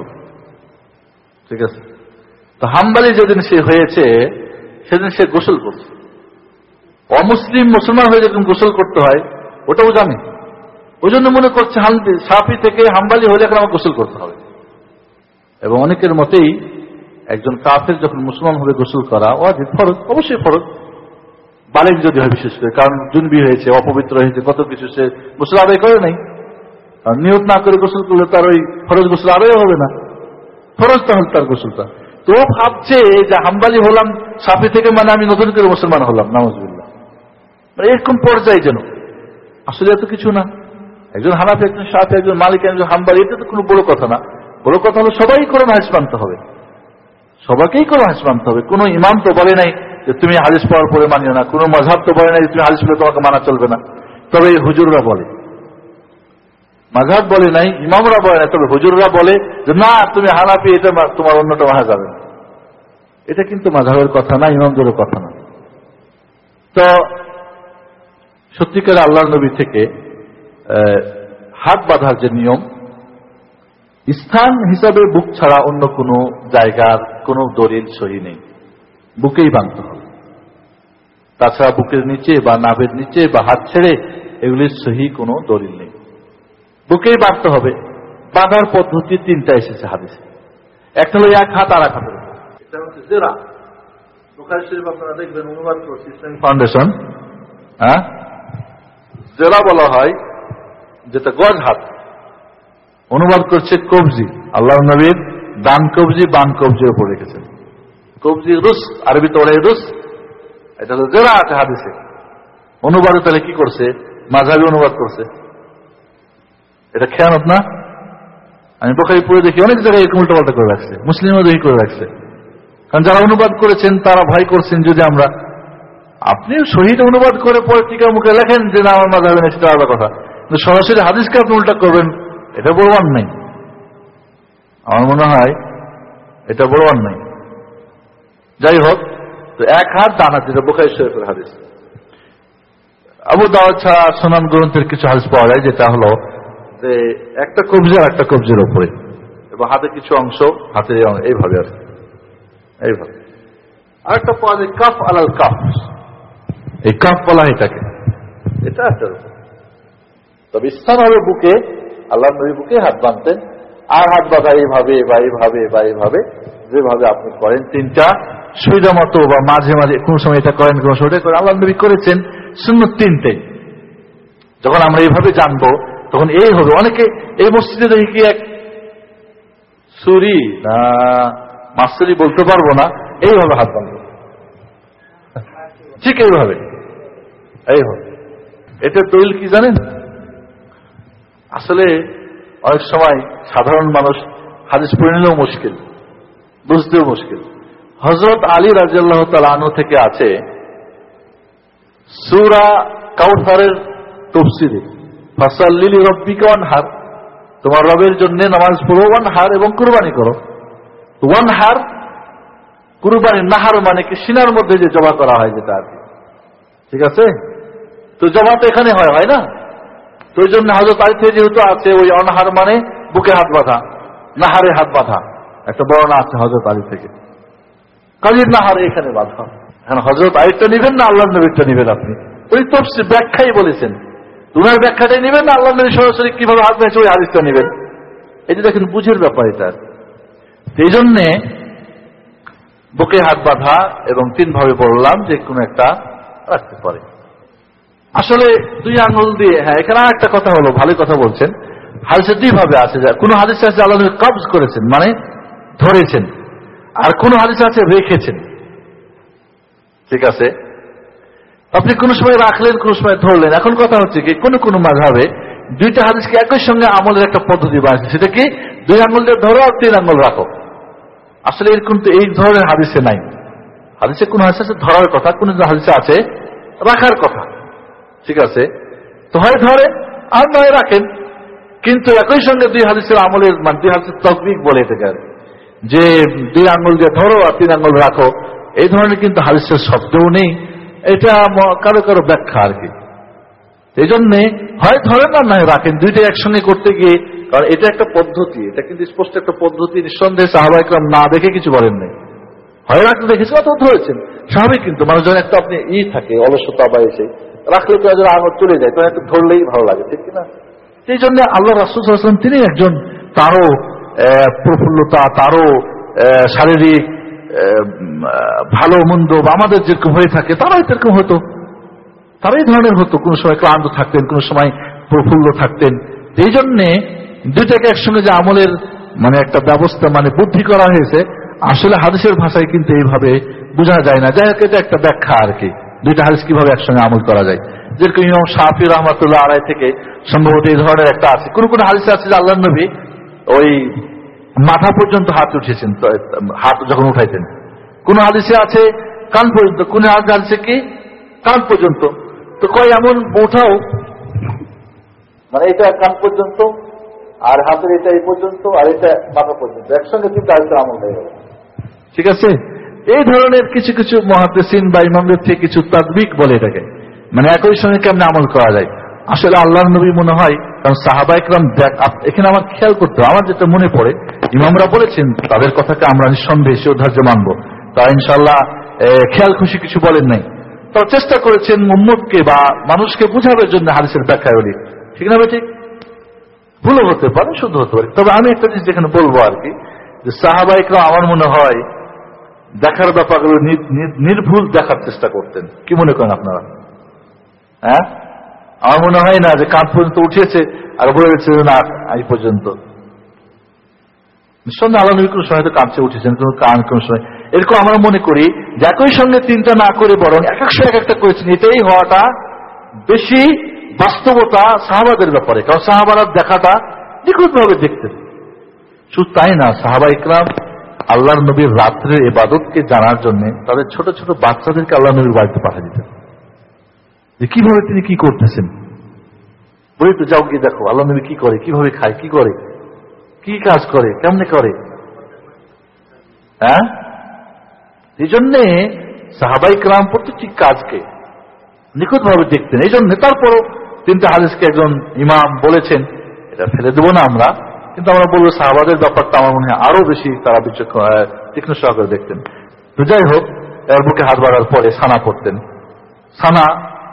ঠিক আছে, তো হাম্বালি যেদিন সে হয়েছে সেদিন সে গোসল করছে। অমুসলিম মুসলমান হয়ে যখন গোসল করতে হয় ওটাও জানে, ওই জন্য মনে করছে শাফি থেকে হাম্বালি হলে এখন আমার গোসল করতে হবে। এবং অনেকের মতেই একজন কাফের যখন মুসলমান হবে গোসল করা ওয়াজিব, ফরজ, অবশ্যই ফরজ, বালিগ যদি হয় বিশেষ করে, কারণ জুনবি হয়েছে, অপবিত্র হয়েছে, কত কিছু সে গোসল আদায় করে নাই। কারণ নিয়ত না করে গোসল করলে তার ওই ফরজ গোসল আদায় হবে না, ফরজ তাহলে তার গোসলটা। তো ভাবছে যে হাম্বালি হলাম শাফি থেকে, মানে আমি নতুন করে মুসলমান হলাম, নাউজুবিল্লাহ। মানে এরকম পর্যায়ে যেন, আসলে এত কিছু না। একজন হানাফি, একজন শাফি, একজন মালিক, একজন হাম্বালি, এটা তো কোনো বড় কথা না। বড় কথা হলো সবাই কোরআন হাদিস মানতে হবে, সবাইকেই কোরআন হাদিস মানতে হবে। কোন ইমাম তো বলে নাই যে তুমি হাদিস পড়ার পরে মানিও না, কোন মাযহাব তো বলে নাই যে তুমি হাদিস পড়লে তোমাকে মানা চলবে না। তবে হুজুররা বলে, মাযহাব বলে নাই, ইমামরা বলে নাই, তবে হুজুররা বলে যে না তুমি হানাফি, এটা তোমার অন্যটা মানা যাবে না। এটা কিন্তু মাযহাবের কথা না, ইমামদেরও কথা না। তো সত্যিকার আল্লাহর নবী থেকে হাত বাঁধার যে নিয়ম, স্থান হিসাবে বুক ছাড়া অন্য কোন জায়গার কোন দলিল সহি নেই, বুকেই বাঁধতে হবে। তাছাড়া বুকের নিচে বা নাভের নিচে বা হাত ছেড়ে এগুলির সহি কোনো দলিল নেই, বুকেই বাঁধতে হবে। বাঁধার পদ্ধতি 3টা এসেছে হাদিসে। একটা হলো এক হাত আর এক হাতের উপর, এটা হচ্ছে জেরা। বুখারী শরীফ আপনারা দেখবেন অনুবাদ করছে ইসলামিক ফাউন্ডেশন, জেরা বলা হয় যেটা গজ হাত, অনুবাদ করছে কবজি। আল্লাহ নবীর ডান কবজি বাম কবজির উপর রেখেছেন, কবজি রুস, আরবিতে ওরে রুস, এটা হলো জেরা আছে হাদিসে। অনুবাদে তাহলে কি করছে, মাযহাবী অনুবাদ করছে, এটা খেয়ানত না? আমি বুখারী পড়ে দেখি অনেক জায়গায় এরকম উল্টাপাল্টা করে রাখছে, মুসলিমও দেখি করে রাখছে। কারণ যারা অনুবাদ করেছেন তারা ভয় করছেন যদি আমরা, আপনি শহীদ অনুবাদ করে পরে টিকা মুখে লেখেন যে না আমার মাযহাবে নেই, সেটা আলাদা কথা, কিন্তু সরাসরি হাদিসকে আপনি উল্টা করবেন, এটা বড় অন্যায়। আমার মনে হয় এটা বড় অন্যায়। যাই হোক, তো এক হাত ডান হাত, যেটা বুখারী শরীফের হাদিস। আবু দাউদ ছাড়া সুনান গ্রন্থের কিছু হাদিস পাওয়া যায়, যেটা হলো যে একটা কবজি আর একটা কবজির উপরে, এবং হাতে কিছু অংশ হাতের এইভাবে আছে, এইভাবে। আরেকটা পাওয়া যায় কাফ আলাল কাফ, এই কাফ বলা হয় এটাকে, এটা একটার উপর। তবে স্থান হবে বুকে, আল্লাহ নবী বুকে হাত বাঁধতেন, আর হাত বাঁধা এইভাবে বা এইভাবে বা এইভাবে, যেভাবে আপনি করেন 3টা সুবিধা মতো, বা মাঝে মাঝে কোন সময় এটা করেন কোন সময় এটা করেন, আল্লাহ নবী করেছেন সুন্নত 3টাই। যখন আমরা এইভাবে জানবো তখন এই হবে। অনেকে এই মসজিদে দেখি কি এক সুরি না মাসুরি বলতে পারবো না, এইভাবে হাত বাঁধবো, ঠিক এইভাবে, এইভাবে। এটার দলিল কি জানেন? আসলে অনেক সময় সাধারণ মানুষ হাদিস পড়ে নিলেও মুশকিল, বুঝতেও মুশকিল। হযরত আলী রাদিয়াল্লাহু তাআলা আনহু থেকে আছে সূরা কাউসারের তাফসীরে, ফাসাল্লি লিরাব্বিকা ওয়ানহার, তোমার রবের জন্য নামাজ পড়ো, ওয়ানহার এবং কুরবানি করো। ওয়ানহার কুরবানি, নাহার মানে কি সিনার মধ্যে যে জমা করা হয় যেটা আর কি, ঠিক আছে? তো জমা তো এখানে হয় না? তো ওই জন্য হযরত আলী থেকে যেহেতু আছে, ওই অনহার মানে বুকে হাত বাঁধা, নাহারে হাত বাঁধা, একটা বর্ণনা আছে হযরত আলী থেকে। কাজের নাহারে এখানে বাঁধা। এখন হযরত আলীরটা নিবেন না আল্লাহর নবীরটা নিবেন? আপনি ওই তাফসীর ব্যাখ্যাই বলেছেন, উনার ব্যাখ্যাটাই নিবেন না আল্লাহর নবী সরাসরি কিভাবে হাত বেঁধেছে ওই হাদিসটা নিবেন? এই যে দেখেন বুঝের ব্যাপার এটা। এই জন্যে বুকে হাত বাঁধা এবং 3 ভাবে বললাম যে কোনো একটা রাখতে পারে। আসলে 2 আঙ্গুল দিয়ে, হ্যাঁ এখানে একটা কথা হলো, ভালোই কথা বলছেন। হাদিসে 2 ভাবে আছে, কোন হাদিসে আছে আল্লাহ নবী কবজ করেছেন মানে ধরেছেন, আর কোন হাদিসে আছে রেখেছেন, ঠিক আছে? আপনি কোন সময় রাখলেন, কোন সময় ধরলেন। এখন কথা হচ্ছে কি, কোন কোন মাযহাবে 2টা হাদিসকে একই সঙ্গে আমলের একটা পদ্ধতি বানাচ্ছে, সেটা কি 2 আঙ্গুল দিয়ে ধরো আর 3 আঙ্গুল রাখো। আসলে এরকম তো এই ধরনের হাদিসে নাই। হাদিসে কোন হাদিসে আছে ধরার কথা, কোন হাদিসে আছে রাখার কথা, ঠিক আছে? তো হয় ধরেন আর নয় রাখেন, কিন্তু একই সঙ্গে 2 হাদিসের আমলের মানে 2 হাদিসের তাকবিক বলে এটাকে, যে 2 আঙ্গুল দিয়ে ধরো আর 3 আঙ্গুল রাখো, এই ধরনের কিন্তু হাদিসের শব্দও নেই। এটা কারো কারো ব্যাখ্যা আর কি। এই জন্যে হয় ধরেন আর নয় রাখেন, 2টা একসঙ্গে করতে গিয়ে, কারণ এটা একটা পদ্ধতি, এটা কিন্তু স্পষ্ট একটা পদ্ধতি। নিঃসন্দেহে সাহাবা ইকরাম না দেখে কিছু বলেন নাই, হয় রাখতে দেখেছে অথবা ধরেছেন। স্বাভাবিক, কিন্তু মানুষ যখন একটা আপনি থাকে অলসতা বা এসে রাখলে তো আঙুল চলে যায়, তখন একটু ধরলেই ভালো লাগে, ঠিক কিনা? সেই জন্য আল্লাহ রাসূল সাল্লাল্লাহু আলাইহি ওয়াসাল্লাম তিনি একজন, তারও প্রফুল্লতা, তারও শারীরিক ভালো মন্দ বা আমাদের যেরকম হয়ে থাকে তারাই এরকম হতো, তারাই ধরনের হতো। কোন সময় ক্লান্ত থাকতেন, কোন সময় প্রফুল্ল থাকতেন। এই জন্যে 2টাকে একসঙ্গে যে আমলের মানে একটা ব্যবস্থা মানে বুদ্ধি করা হয়েছে, আসলে হাদিসের ভাষায় কিন্তু এইভাবে বোঝা যায় না। যাই হোক, এটা একটা ব্যাখ্যা আর কি, 2টা হাদিস কিভাবে একসঙ্গে আমল করা যায়। যেরকম ইমাম শাফি রাহমাতুল্লাহ আলাইহি থেকে সম্ভবত এই ধরনের একটা আছে। কোন কোন হাদিসে আছে যে আল্লাহর নবী ওই মাথা পর্যন্ত হাত উঠিয়েছেন, হাত যখন উঠাইতেন। কোন হাদিসে আছে কান পর্যন্ত, কোন হাদিসে কি কান পর্যন্ত। তো কয় এমন উঠাও মানে এটা কান পর্যন্ত, আর হাতের এটা এই পর্যন্ত, আর এটা মাথা পর্যন্ত, একসঙ্গে 3টা হাদিসের আমল হয়ে গেল, ঠিক আছে? এই ধরনের কিছু কিছু মুহাদ্দিসিন বা ইমামদের থেকে কিছু তাদবিক বলে এটাকে, মানে একই সঙ্গে কেমনে আমল করা যায়। আসলে আল্লাহর নবী মনে হয়, কারণ সাহাবা ইকরাম, এখানে আমার খেয়াল করতে হবে, আমার যেটা মনে পড়ে ইমামরা বলেছেন, তাদের কথাকে আমরা নিঃসন্দেহে শ্রদ্ধার্য মানবো, তারা ইনশাআল্লাহ খেয়াল খুশি কিছু বলেন নাই। তারা চেষ্টা করেছেন উম্মতকে বা মানুষকে বুঝাবার জন্য হাদিসের ব্যাখ্যায় বলি, ঠিক না? ঠিক ভুলও হতে পারে, শুদ্ধ হতে পারে। তবে আমি একটা জিনিস যেখানে বলবো আর কি, যে সাহাবা ইকরাম আমার মনে হয় দেখার ব্যাপারগুলো নির্ভুল দেখার চেষ্টা করতেন। কি মনে করেন আপনারা? হ্যাঁ, আমার মনে হয় না যে কান পর্যন্ত উঠিয়েছে আর বলে গেছে না এই পর্যন্ত। নিঃসন্দেহে আল্লাহ নবী কোন সময় হয়তো কাঁপছে উঠেছেন, কোন সময় এরকম আমরা মনে করি যে একই সঙ্গে 3টা না করে বরং এক একটা করেছেন। এটাই হওয়াটা বেশি বাস্তবতা সাহাবাদের ব্যাপারে, কারণ সাহাবারা দেখাটা নিখুঁতভাবে দেখতেন। শুধু তাই না, সাহাবা ইকরাম আল্লাহর নবীর রাত্রের ইবাদতকে জানার জন্য তাদের ছোট ছোট বাচ্চাদেরকে আল্লাহ নবীর বাড়িতে পাঠিয়ে দিতেন, যে কিভাবে তিনি কি করতেছেন। বলি তো যাও গিয়ে দেখো আল্লাহ নবী কি করে, কিভাবে খায়, কি করে, কি কাজ করে, কেমনে করে। হ্যাঁ, এই জন্যে সাহাবা ইকরাম প্রত্যেকটি কাজকে নিখুঁতভাবে দেখতেন। এই জন্য তারপরও 3টা হাদিসকে একজন ইমাম বলেছেন, এটা ফেলে দেবো না আমরা, কিন্তু আমরা বলবো সাহাবাদের ব্যাপারটা আমার মনে হয় আরো বেশি তারা তীক্ষ্ণ সহকারে দেখতেন। তো যাই হোক, এর বুকে হাত বাড়ার পরে সানা পড়তেন। সানা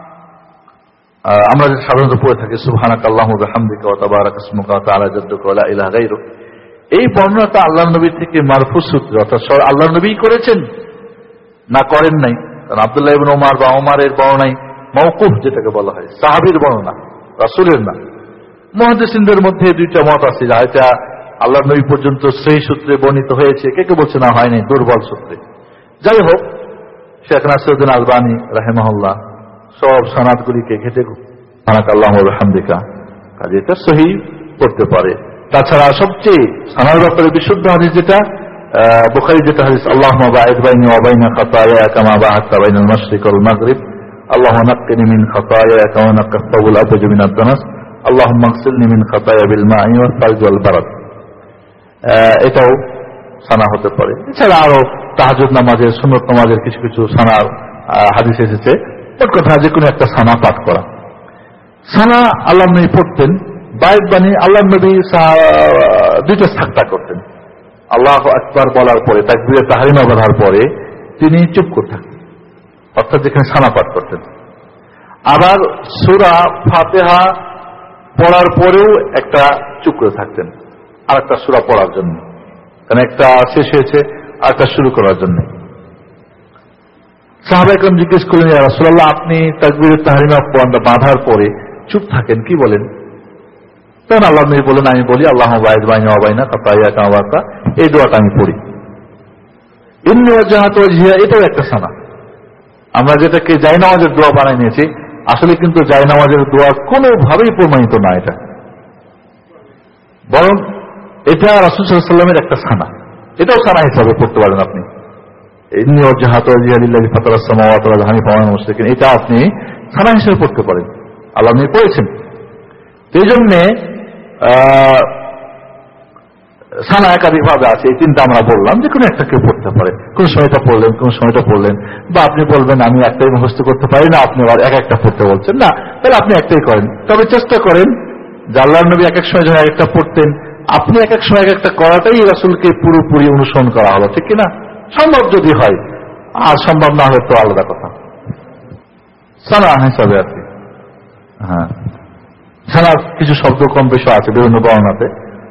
আমরা সাধারণত পড়ে থাকি সুবহানাকাল্লাহু ওয়া বিহামদিকা ওয়া তাবারাকা ইসমুকা ওয়া তাআলা জাদ্দুকা ওয়া লা ইলাহা গায়রুক। এই বর্ণনাটা আল্লাহর নবী থেকে মারফু সূত্রে, অর্থাৎ আল্লাহর নবী করেছেন না করেন নাই। কারণ আব্দুল্লাহ ইবনে ওমর বা ওমরের বর্ণনায় মাওকুফ যেটাকে বলা হয়, সাহাবীর বর্ণনা, রাসূলের না। মুহাদ্দিসিনদের মধ্যে 2টা মত আছে, এটা আল্লাহর নবী পর্যন্ত সেই সূত্রে বর্ণিত হয়েছে, কে কে বলছে না হয়নি, দুর্বল সূত্রে। যাই হোক, শেখ নাসিরউদ্দিন আলবানী রাহিমাহুল্লাহ সব সনদগুলিকে ঘেটে সুবহানাকাল্লাহু ওয়া বিহামদিকা কাজে এটা সহিহ করতে পারে। তাছাড়া সবচেয়ে সানার ব্যাপারে বিশুদ্ধ হাদিস যেটা বুখারী, যেটা হাদিস আল্লাহুম্মা বা'id বাইনি ওয়া বাইনা খাতায়া কামা বা'adta বাইনাল মাশরিক ওয়াল মাগরিব, আল্লাহুম্মা নাক্কিনি মিন খাতায়া কামা নাক্কা আস-সাওবুল আবয়্যু মিনাদ দানাস, আল্লাহুম্মা আগসিলনি মিন খাতায়া বিল মা'i ওয়াস সালজি ওয়াল বারাদ, এটাও সানা হতে পারে। এছাড়া আরো তাহাজ্জুদ নামাজের, সুন্নত নামাজের কিছু কিছু সানার হাদিস এসেছে। এক কথা যে কোনো একটা সানা পাঠ করা। সানা আল্লাহ নবী পড়তেন, বাইত বাণী আল্লাহ নবী দুইটা সাক্তা করতেন। আল্লাহু আকবার বলার পরে, তাকবীরে তাহরিমা বলার পরে তিনি চুপ করতেন, অর্থাৎ যেখানে সানা পাঠ করতেন। আবার সূরা ফাতিহা পড়ার পরেও একটা চুপ করে থাকতেন, আর একটা সূরা পড়ার জন্য, কারণ একটা শেষ হয়েছে আর একটা শুরু করার জন্য। সাহাবা একরাম জিজ্ঞেস করলেন, ইয়া রাসূলুল্লাহ, আপনি তাকবীরে তাহরিমা বাঁধার পরে চুপ থাকেন, কি বলেন? তখন আল্লাহ নবী বলেন, আমি বলি আল্লাহুম্মা বা'id বাইনি ওয়া বাইনা খাতায়া কামা বারাকতা, এই দোয়াটা আমি পড়ি। ইন্নী ওয়াজজাহতু ওয়াজহিয়া, এটাও একটা সানা। আমরা যেটাকে জায়নামাজের দোয়া বানাই নিয়েছি, আসলে কিন্তু জায়নামাজের দোয়া কোনোভাবেই প্রমাণিত না এটা, বরং এটা রাসূল সাল্লাল্লাহু আলাইহি ওয়াসাল্লামের একটা সানা। এটাও সানা হিসাবে পড়তে পারেন আপনি। ইন্নী ওয়াজজাহতু ওয়াজহিয়া লিল্লাযী ফাতারাস সামাওয়াতি ওয়াল আরদি হানিফান ওয়া মা আনা মিনাল মুশরিকিন, এটা আপনি সানা হিসেবে পড়তে পারেন, আল্লাহ নবী পড়েছেন। এই জন্যে সানা একাধিক ভাবে আছে, এই তিনটা আমরা বললাম, যে কোনো একটা কেউ পড়তে পারে। কোন সময়টা পড়লেন, কোন সময়টা পড়লেন, বা আপনি বলবেন আমি একটাই মুখস্থ করতে পারি না, আপনি আবার এক একটা পড়তে বলছেন না, তাহলে আপনি একটাই করেন। তবে চেষ্টা করেন যে আল্লাহর নবী এক এক সময় যখন এক একটা পড়তেন, আপনি এক এক সময় এক একটা করাটাই রাসূলকে পুরোপুরি অনুসরণ করা হলো, ঠিক কিনা? সম্ভব যদি হয়, আর সম্ভব না হলে তো আলাদা কথা। সানা হিসাবে আর কি। হ্যাঁ, সানার কিছু শব্দ কম বেশি আছে বিভিন্ন বর্ণনাতে।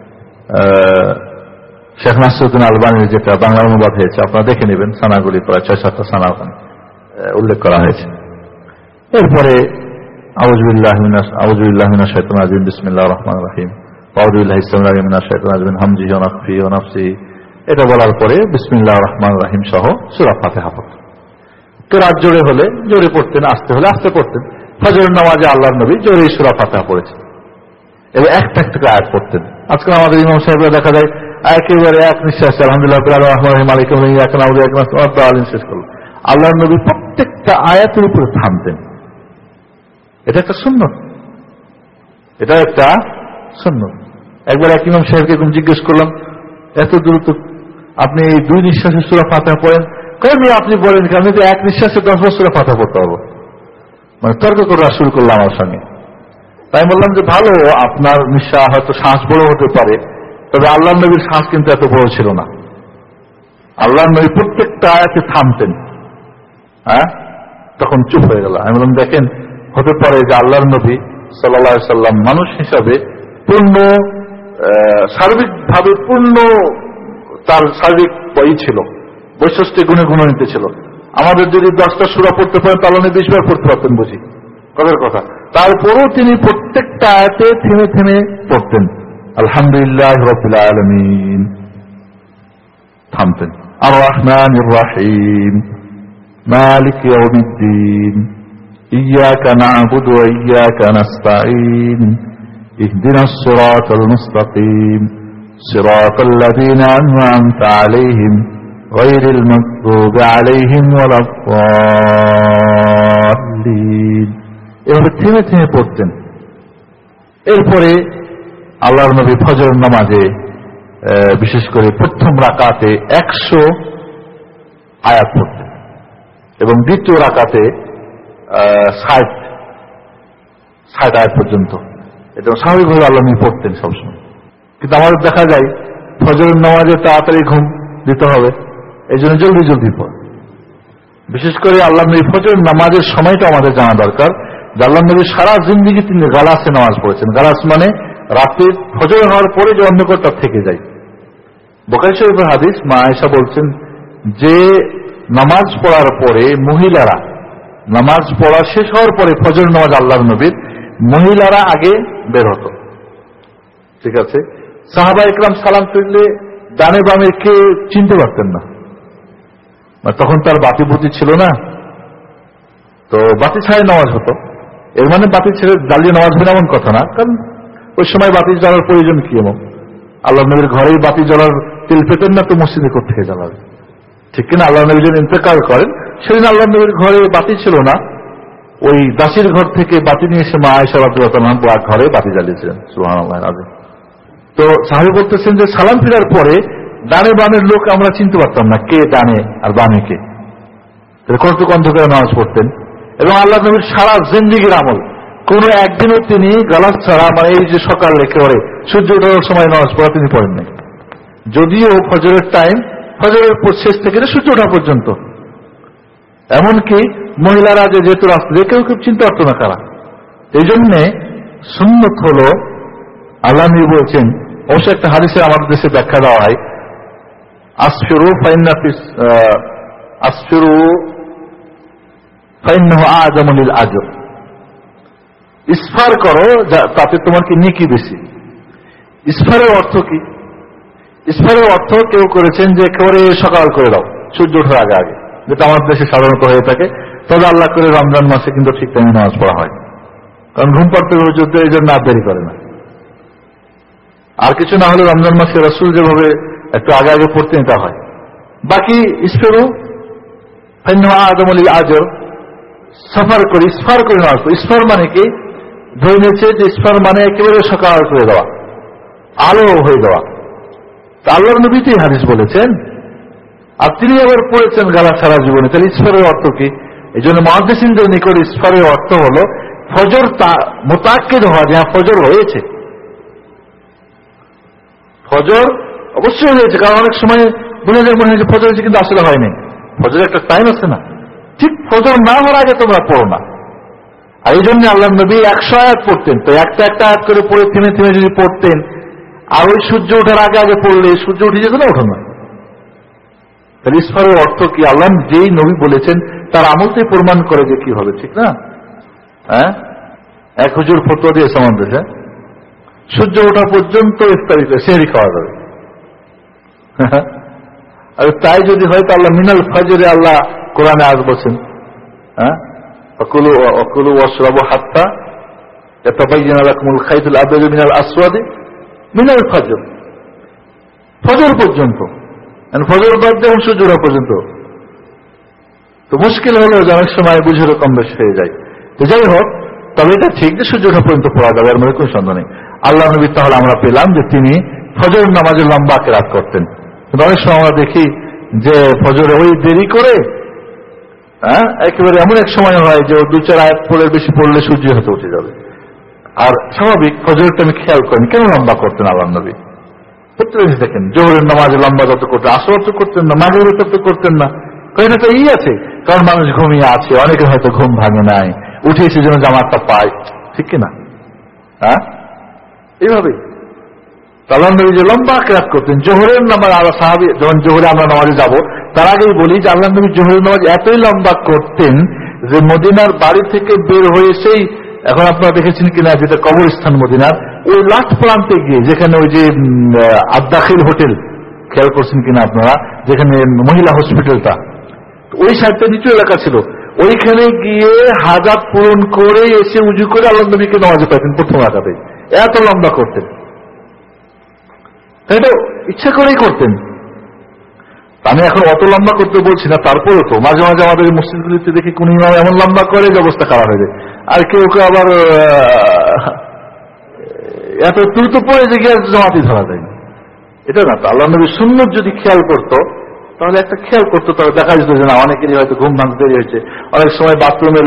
শেখ নাসিরউদ্দিন আলবানীর যেটা বাংলা অনুবাদ হয়েছে, আপনারা দেখে নেবেন, সানাগুলি প্রায় 6-7টা সানা ওখানে উল্লেখ করা হয়েছে। এরপরে আউযুবিল্লাহি মিনাশ শাইতানির রাজিম, বিসমিল্লাহির রাহমানির রাহিম, আউযুবিল্লাহি সামিউল আলিম মিনাশ শাইতানির রাজিম, মিন হামজিহি ওয়া নাফখিহি ওয়া নাফসিহি, এটা বলার পরে বিসমিল্লাহির রাহমানির রাহিম সহ সূরা ফাতিহা পড়তেন। তো রাত জোরে হলে জোরে পড়তেন, আসতে হলে আসতে পড়তেন। ফজরের নামাজে আল্লাহর নবী জোরে সূরা ফাতিহা পড়েছেন এবং একটা একটা আয়াত পড়তেন। আজকাল আমাদের ইমাম সাহেবরা দেখা যায় একেবারে এক নিঃশ্বাসে আলহামদুলিল্লাহ রাব্বিল আলামিন মালিকিল ইয়াউমিদ্দিন ইয়াকা না'বুদু ওয়া ইয়াকা নাস্তাঈন শেষ করল। আল্লাহর নবী প্রত্যেকটা আয়াতের উপরে থামতেন। এটা একটা সুন্নাত, এটা একটা সুন্নাত। একবার এক ইমাম সাহেবকে জিজ্ঞেস করলাম, এত দ্রুত আপনি এই 2 নিঃশ্বাসে সূরা ফাতিহা পড়েন? কেন আপনি বলেন আমি তো এক নিঃশ্বাসে 10 বার সূরা ফাতিহা পড়তে পারবো? মানে তর্ক করা শুরু করলাম আমার সঙ্গে। তাই বললাম যে ভালো, আপনার নিঃশ্বাস হয়তো শ্বাস বড় হতে পারে, তবে আল্লাহর নবীর শ্বাস কিন্তু এত বড় ছিল না। আল্লাহর নবী প্রত্যেকটা আয়াতে থামতেন, হ্যাঁ, তখন চুপ হয়ে গেল। আমি বললাম দেখেন, হতে পারে যে আল্লাহর নবী সাল্লাল্লাহু আলাইহি সাল্লাম মানুষ হিসাবে পূর্ণ, সার্বিকভাবে পূর্ণ, তার সার্বিক ছিল, বৈশিষ্ট্য গুণে গুণান্বিত ছিল। আমাদের যদি 10টা সূরা পড়তে পারেন, তাহলে 20 বার পড়তে পারতেন, বুঝি কথার কথা। তারপরেও তিনি প্রত্যেকটা আয়াতে থেমে থেমে পড়তেন, আলহামদুলিল্লাহ রাব্বিল আলামিন, থামতেন, আর রহমানির রহিম, মালিক ইয়াউমিদ্দিন, ইয়াকা না'বুদু ওয়া ইয়াকা নাস্তাঈন, ইহদিনাস সিরাতাল মুস্তাকিম, সিরাতাল লাযীনা আন'আমতা আলাইহিম গায়রিল মাগদুবি আলাইহিম ওয়ালাদ-দাল্লিন। এভাবে থেমে থেমে পড়তেন। এরপরে আল্লাহর নবী ফজর নামাজে বিশেষ করে প্রথম রাকাতে 100 আয়াত পড়তেন এবং দ্বিতীয় রাকাতে 60 আয়াত পর্যন্ত। এটা স্বাভাবিকভাবে আল্লাহ নবী পড়তেন সবসময়। কিন্তু আমাদের দেখা যায় ফজরের নামাজে তাড়াতাড়ি ঘুম দিতে হবে, এই জন্য জলদি জলদি পড়ে। বিশেষ করে আল্লাহ নবী ফজর নামাজের সময়টা আমাদের জানা দরকার। আল্লাহ নবী সারা জিন্দিগি তিনি গালাসে নামাজ পড়েছেন। গালাস মানে রাতে ফজর হওয়ার পরে যে অন্ধকারটা থেকে যায়। বুখারী শরীফের হাদিস, মা আয়েশা বলছেন যে নামাজ পড়ার পরে মহিলারা, নামাজ পড়া শেষ হওয়ার পরে ফজর নামাজ আল্লাহর নবীর, মহিলারা আগে বের হতো, ঠিক আছে। সাহাবা ইকরাম সালাম ফিরলে ডানে বামে কে চিনতে পারতেন না, তখন তার বাতি বুতি ছিল না, তো বাতি ছাড়াই নামাজ হতো। এর মানে বাতি ছেড়ে জ্বালিয়ে নামাজ হবে এমন কথা না, কারণ ওই সময় বাতি জ্বালার প্রয়োজন কি? এমন আল্লাহ নবীর ঘরেই বাতি জ্বালার তেল পেতেন না, তো মসজিদে কোথেকে জ্বালাবে, ঠিক কিনা? আল্লাহ নবী যেদিন ইন্তেকাল করেন সেদিন আল্লাহ নবীর ঘরে বাতি ছিল না, ওই দাসির ঘর থেকে বাতি নিয়ে এসে মা আয়েশা রাদিয়াল্লাহু তাআলা ঘরে বাতি জ্বালিয়েছিলেন। সুবহানাল্লাহ আযীম। তো সাহাবী বলতেছেন যে সালাম ফিরার পরে ডানে বামের লোক আমরা চিনতে পারতাম না, কে ডানে আর বামে কে। কণ্ঠ করে নামাজ পড়তেন। এবং আল্লাহ নবীর সারা জিন্দেগীর আমল, কোন একদিনও তিনি গালাস ছাড়া, মানে এই যে সকাল একেবারে সূর্য ওঠার সময় নামাজ পড়া তিনি পড়েন নাই। যদিও ফজরের টাইম, ফজরের শেষ থেকে সূর্য ওঠা পর্যন্ত, এমনকি মহিলারা যে যেহেতু রাস্তা দিয়ে কেউ চিনতে পারত না কারা। এই জন্যে সুন্নত হলো, আল্লাহ নবী বলছেন, অবশ্য একটা হাদিসে আমাদের দেশে ব্যাখ্যা দেওয়া হয়, আসফিরু ফাইন্নাহু আ'যামু লিল আজর, ইসফার করো তাতে তোমার কি নেকি বেশি। ইসফারের অর্থ কি? ইসফারের অর্থ কেউ করেছেন যে একেবারে সকাল করে দাও, সূর্য ওঠার আগে আগে, যেটা আমাদের দেশে সাধারণত হয়ে থাকে। তবে আল্লাহ করে রমজান মাসে কিন্তু ঠিক টাইমে নামাজ পড়া হয়, কারণ ঘুম পাড়তে যুদ্ধ এই জন্য আর দেরি করে না। আর কিছু না হলে রমজান মাসে রাসূল যেভাবে একটু আগে আগে পড়তেন এটা হয়। বাকি ইসফারু ফাইন্নাহু আ'যামু লিল আজর, সফর করে ইসফার করে নামাজ পড়ো। ইসফার মানে কি? ধরে নিয়েছে যে ইসফার মানে একেবারে সকাল করে দেওয়া, আলো হয়ে দেওয়া। তা আল্লাহর নবী তো হাদিস বলেছেন, আর তিনি আবার পড়েছেন গালা সারা জীবনে। তাহলে ইসফারের অর্থ কি? এই জন্য মুহাদ্দিসিনদের নিকট ইসফারের অর্থ হলো ফজর মোতাক্কিদ হওয়া, যে ফজর হয়েছে। ফজর অবশ্যই হয়েছে, কারণ অনেক সময় বুঝে যায় মনে হয়েছে ফজর হয়েছে, কিন্তু আসলে হয়নি। ফজরের একটা টাইম আছে না, ঠিক ফজর না হওয়ার আগে তোমরা পড়ো না। আর এই জন্য আল্লাহ নবী 100 আয়াত পড়তেন। তো একটা একটা আয়াত করে পড়ে থেমে থেমে যদি পড়তেন, আর ওই সূর্য ওঠার আগে আগে পড়লে সূর্য উঠে যেত না, ওঠো না। তাহলে ইসফারের অর্থ কি? আল্লাহ যেই নবী বলেছেন তার আমলটাই প্রমাণ করে যে কি হবে, ঠিক না? হ্যাঁ, এক হুজুর ফতোয়া দিয়েছে আমাদের দেশে, সূর্য ওঠা পর্যন্ত ইফতারিতে সেহরি খাওয়া যাবে। আর তাই যদি হয় তো আল্লাহ মিনাল ফজরে, আল্লাহ কোরআনে আজ বলছেন, হ্যাঁ, ওয়াকুলু ওয়াশরাবু হাত্তা ইয়াতাবায়্যানা লাকুমুল খাইতুল আবয়াদু মিনাল আসওয়াদি মিনাল ফজর, ফজর পর্যন্ত। ফজর বাদ দিয়ে সূর্য ওঠা পর্যন্ত। তো মুশকিল হলো যে অনেক সময় বুঝেরও কম বেশ হয়ে যায়। তো যাই হোক, তবে এটা ঠিক যে সূর্য ওঠা পর্যন্ত পড়া যাবে, এর মধ্যে কোনো সন্দেহ নেই। আল্লাহ নবী তাহলে আমরা পেলাম যে তিনি ফজর নামাজের লম্বা কেরাত করতেন। কিন্তু অনেক সময় আমরা দেখি যে ফজরে ওই দেরি করে, হ্যাঁ, একেবারে এমন এক সময় হয় যে 2-4 আয়াত পড়ে বেশি পড়লে সূর্য হতে উঠে যাবে। আর স্বাভাবিক ফজরটা আমি খেয়াল করিনি, কেন লম্বা করতেন আল্লাহ নবী? প্রত্যেক দেখেন জোহরের নামাজে লম্বা যত করতেন, আসর তো করতেন না, মাগরিবের তো করতেন না। এটা তো আছে, কারণ মানুষ ঘুমিয়ে আছে, অনেকের হয়তো ঘুম ভাঙে নাই, উঠে এসে যেন জামাতটা পায়, ঠিক কিনা? হ্যাঁ, এইভাবে আল্লাহ নবী যে লম্বা কেরাত করতেন জোহরের নামাজ। আর সাহাবী যখন জোহরে আমরা নামাজে যাব, তার আগেই বলি যে আল্লাহ নবী জোহরের নামাজ এতই লম্বা করতেন যে মদিনার বাড়ি থেকে বের হয়ে সেই, এখন আপনারা দেখেছেন কিনা, যেটা কবরস্থান মদিনার, ওই লাস্ট প্রান্তে গিয়ে, যেখানে ওই যে আদ-দাখিল হোটেল, খেয়াল করছেন কিনা আপনারা, যেখানে মহিলা হসপিটালটা, ওই সাইডটা নিচু এলাকা ছিল, ওইখানে গিয়ে হাজাত পূরণ করে এসে উজু করে আল্লাহ নবীকে নামাজে পাইতেন প্রথম রাকাতে। এত লম্বা করতেন, এটা ইচ্ছা করেই করতেন। আমি এখন অত লম্বা করতে বলছি না, তারপরেও তো মাঝে মাঝে আমাদের মসজিদগুলিতে দেখি কোন ইমাম এমন লম্বা করে যে অবস্থা খারাপ হয়ে যায়, আর কেউ কেউ আবার এত দ্রুত পড়ে যে গিয়ে জামাতি ধরা যায়। এটা না, আল্লাহ নবী সুন্নত যদি খেয়াল করতো, তাহলে একটা খেয়াল করতো, তাহলে দেখা যেত যে না, অনেকেরই হয়তো ঘুম ভাঙতে দেরি হয়েছে, অনেক সময় বাথরুমের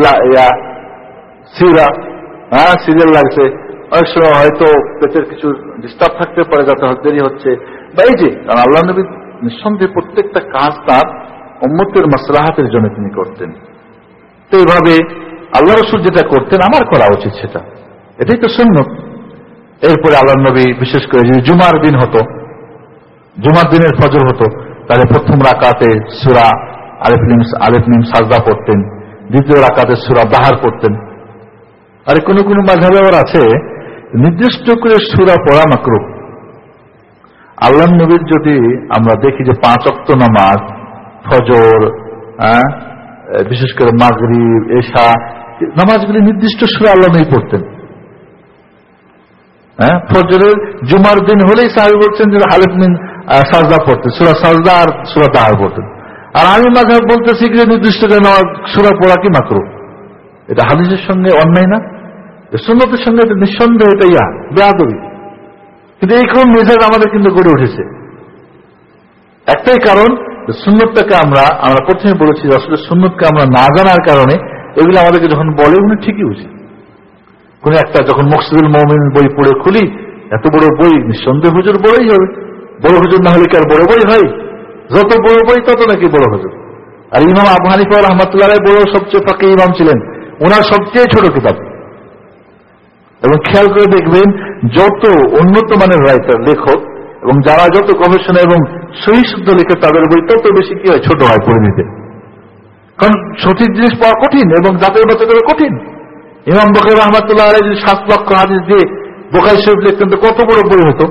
সিরিয়াল লাগছে, অনেক সময় হয়তো পেটের কিছু ডিস্টার্ব থাকতে পারে, যাতে দেরি হচ্ছে, বা এই যে, কারণ আল্লাহ নবী নিঃসন্দেহে প্রত্যেকটা কাজ তার উম্মতের মাসলাহাতের জন্য তিনি করতেন। তো এইভাবে আল্লাহ রাসূল যেটা করতেন আমার করা উচিত সেটা, এটাই তো সুন্নত। এরপরে আল্লাহ নবী বিশেষ করে যদি জুমার দিন হতো, জুমার দিনের ফজর হতো, তাহলে প্রথম রাকাতে সূরা আলিফ মিম সাজদা পড়তেন, দ্বিতীয় রাকাতে সূরা দাহার পড়তেন। আর কোন কোন মাযহাবে আবার আছে নির্দিষ্ট করে সূরা পড়া মাকরুহ। আল্লাহ নবীর যদি আমরা দেখি যে 5 ওয়াক্ত নামাজ, ফজর, বিশেষ করে মাগরিব, এশা, নামাজগুলি নির্দিষ্ট সূরা আল্লাহ নবী পড়তেন। ফজরের জুমার দিন হলেই সাহাবী বলছেন যে আলিফ মিম সাজদা পড়তেন, সূরা সাজদা আর সূরা দাহার পড়তেন। আর আমি মাযহাব বলতেছি যে নির্দিষ্ট করে নামাজ সূরা পড়া কি মাকরুহ। এটা হাদিসের সঙ্গে অন্যায় না? সুন্নতের সঙ্গে এটা নিঃসন্দেহ এটা বেয়াদবি। কিন্তু এই কোন মেজাজ আমাদের কিন্তু গড়ে উঠেছে। একটাই কারণ, সুন্নতটাকে আমরা প্রথমে বলেছি আসলে সুন্নতকে আমরা না জানার কারণে এগুলো আমাদেরকে যখন বলে উনি ঠিকই বুঝি। কোন একটা যখন মকসুদুল মুমিন বই পড়ে খুলি, এত বড় বই, নিঃসন্দেহ হুজুর বড়ই হবে। বড় হুজুর না হলে কি আর বড় বই হয়? যত বড় বই তত নাকি বড় হুজুর। আর ইমাম আবু হানিফা রাহমাতুল্লাহ আলাইহি বড় সবচেয়ে ফাঁকি ইমাম ছিলেন, ওনার সবচেয়ে ছোট কিতাব। এবং খেয়াল করে দেখবেন যত উন্নত মানের রাইটার, লেখক এবং যারা যত গবেষণা এবং সহি শুদ্ধ লিখে তাদের বই তত বেশি কি হয়, ছোট হয় পড়ে নিতে। কারণ সঠিক জিনিস পাওয়া কঠিন এবং যাচাই বাছাই করা কঠিন। ইমাম বুখারী রাহমাতুল্লাহ আলাইহি 7 লক্ষ হাদিস দিয়ে বুখারী শরীফ লিখতেন, তো কত বড় বই হতো।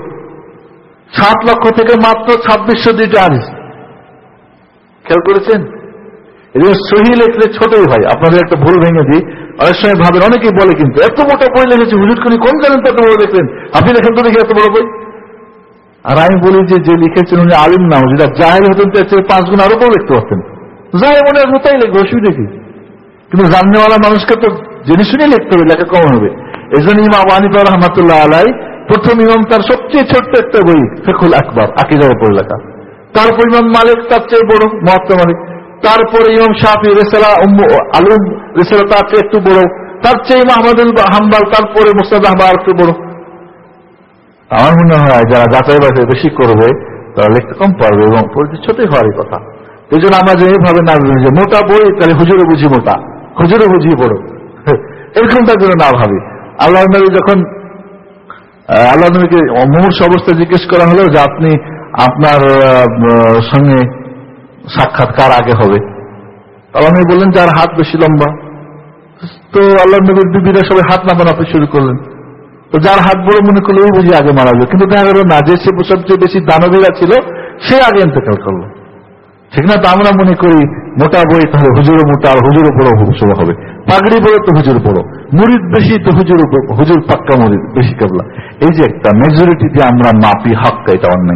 7 লক্ষ থেকে মাত্র 2602টা হাদিস। খেয়াল করেছেন? এদের সহি লেখলে ছোটই হয়। আপনাদের একটা ভুল ভেঙে দিই, অনেক সময় ভাবেন, অনেকেই বলে কিন্তু এত মোটা বই লিখেছে হুজুর, কোন জানেন তো এত বড় দেখলেন, আপনি দেখেন তো দেখি এত বড় বই। আর আমি বলি যে লিখেছেন উনি আলিম না, যেটা জাহেল হতেন তার চেয়ে 5 গুণ আরো বড় লিখতে পারতেন। যাই মনে আসবে তাই লিখবে, অসুবিধা কি? কিন্তু জাননেওয়ালা মানুষকে তো জেনে শুনে লিখতে হবে, লেখা কম হবে। এই জন্য ইমাম আবু হানিফা রাহমাতুল্লাহ আলাইহি প্রথম ইমাম তার সবচেয়ে ছোট্ট একটা বই ফিকহুল আকবার, আকীদার উপর লেখা। তারপর ইমাম মালিক তার চেয়ে বড়, মুয়াত্তা মালিক। তারপরে ইমাম শাফি রিসালা আলুম রিসালা তার চেয়ে একটু বড়, তার চেয়ে ইমাম আহমদ হাম্বল, তারপরে মুসনাদ আহমদ আর একটু বড়। আমার মনে হয় যারা যাচাই বাছাই বেশি করবে তারা লিখতে কম পারবে এবং ছোটই হওয়ারই কথা। এই জন্য আমরা যে এইভাবে না যে মোটা বই তাহলে হুজুরে বুঝি মোটা, হুজুরে বুঝি বড়, এরকমটার জন্য না ভাবি। আল্লাহ নবী যখন আল্লাহ নবীকে মুমূর্ষু অবস্থায় জিজ্ঞেস করা হলো যে আপনি আপনার সঙ্গে সাক্ষাৎকার আগে হবে, আল্লাহ নবী বললেন যার হাত বেশি লম্বা। তো আল্লাহ নবীর বিবিরা সবাই হাত নামানাপি শুরু করলেন। তো যার হাত বড় মনে করলো ওই বুঝি আগে মারা যাবে, কিন্তু দেখা গেল না, যে সে সবচেয়ে বেশি দানবীরা ছিল সে আগে ইন্তেকাল করলো। ঠিক না? তো আমরা মনে করি মোটা বই তাহলে হুজুরও মোটা আর হুজুরও বড় হবে, পাগড়ি বড় তো হুজুর বড়, মুরিদ বেশি তো হুজুর পাক্কা মুরিদ বেশি কেবলা। এই যে একটা মেজরিটি দিয়ে আমরা মাপি হকটা, এটা অন্যায়।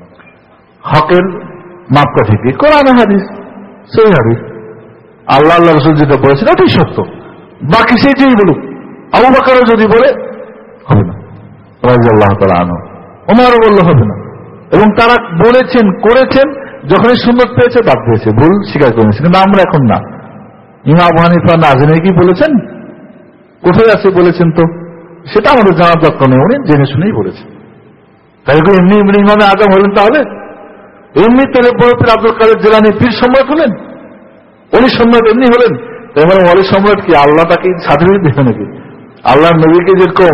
হকের মাপকাঠি কি? কোরআন হাদিস, সেই হাদিস আল্লাহ রাসূল যেটা বলেছেন ওটাই সত্য, বাকি সে যেই বলুক। আবু বকরও যদি বলে হবে না, রাদিয়াল্লাহু তাআলা আনহু, ওমরও বললে হবে না। এবং তারা বলেছেন, করেছেন, যখনই সুন্নত পেয়েছে বাদ দিয়েছে, ভুল স্বীকার করেছে। কিন্তু আমরা এখন না। ইমাম আবু হানিফা না জেনে কি বলেছেন? কোথায় আছে বলেছেন? তো সেটা আমাদের জানার দরকার নেই, উনি জেনে শুনেই বলেছেন। তাই এমনি এমনি ইমামে আজম হলেন? তাহলে এমনি তাহলে বড় পীর আব্দুল কাদের জিলানী পীর সম্রাট হলেন, অলি সম্রাট এমনি হলেন? তাই মানে অলি সম্রাট কি আল্লাহ তাকে সার্টিফিকেট দেবে নাকি? আল্লাহ নবীকে যেরকম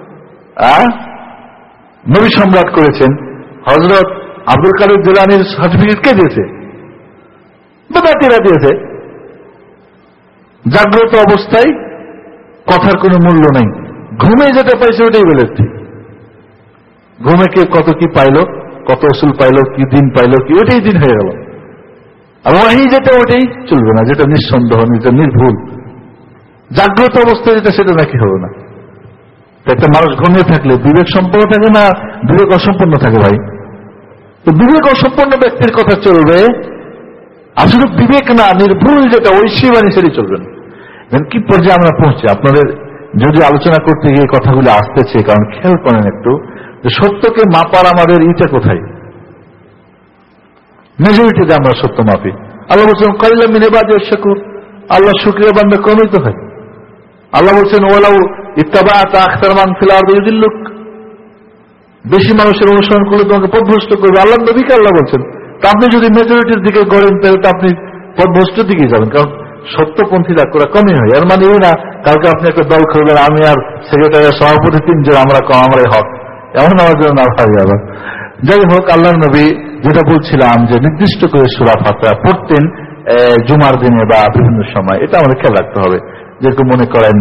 নবী সম্রাট করেছেন, হযরত আব্দুল কাদের জিলানীর সার্টিফিকেট কে দিয়েছে? বেদাতীরা দিয়েছে। জাগ্রত অবস্থায় কথার কোনো মূল্য নেই, ঘুমে যেটা পাইছে ওটাই বলে ঠিক। ঘুমে কে কত কি পাইলো, কত ওসুল পাইলো, কি দিন পাইলো, কি ওটাই দিন হয়ে গেল। আর ওয়াহি যেটা ওটাই চলবে না, যেটা নিঃসন্দেহ, যেটা নির্ভুল। জাগ্রত অবস্থায় যেটা সেটা নাকি হবে না। একটা মানুষ ঘুমিয়ে থাকলে বিবেক সম্পন্ন থাকে না বিবেক অসম্পন্ন থাকে? ভাই, তো বিবেক অসম্পন্ন ব্যক্তির কথা চলবে, আসলে বিবেক না নির্ভুল যেটা ঐশীবাণী সেটাই চলবে না। কি পর্যায়ে আমরা পৌঁছি আপনাদের যদি আলোচনা করতে গিয়ে কথাগুলো আসতেছে, কারণ খেয়াল করেন একটু যে সত্যকে মাপার আমাদের ইটা কোথায়? মেজরিটিতে আমরা সত্য মাপি। আল্লাহ বলছেন কালিলাম মিন ইবাদিয়াশ শাকুর, আল্লাহ শুকরিয়া বান্দা কমই তো হয়। আল্লাহ বলছেন ওয়ালাউ ইত্তাবা'তা আকসার মান ফিল আরদি ইউদিল্লুক, বেশি মানুষের অনুসরণ করলে তোমাকে পথভ্রষ্ট করবে। আল্লাহ নবীকে আল্লাহ বলছেন। তা আপনি যদি মেজরিটির দিকে গড়েন তাহলে তো আপনি পথভ্রষ্টের দিকে যাবেন, কারণ সত্যপন্থীরা করা কমই হয়। এর মানে এই না কালকে আপনি একটা দল খুলবেন, আমি আর সেক্রেটারি সভাপতি 3 জন আমরা কম, আমরাই হক, এমন আমার জন্য না ভাবি। আবার যাই হোক, আল্লাহ নবী যেটা বলছিলাম যে নির্দিষ্ট করে সূরা ফাতিহা পড়তেন জুমার দিনে বা বিভিন্ন সময়, এটা আমাদের খেয়াল রাখতে হবে। যেরকম মনে করেন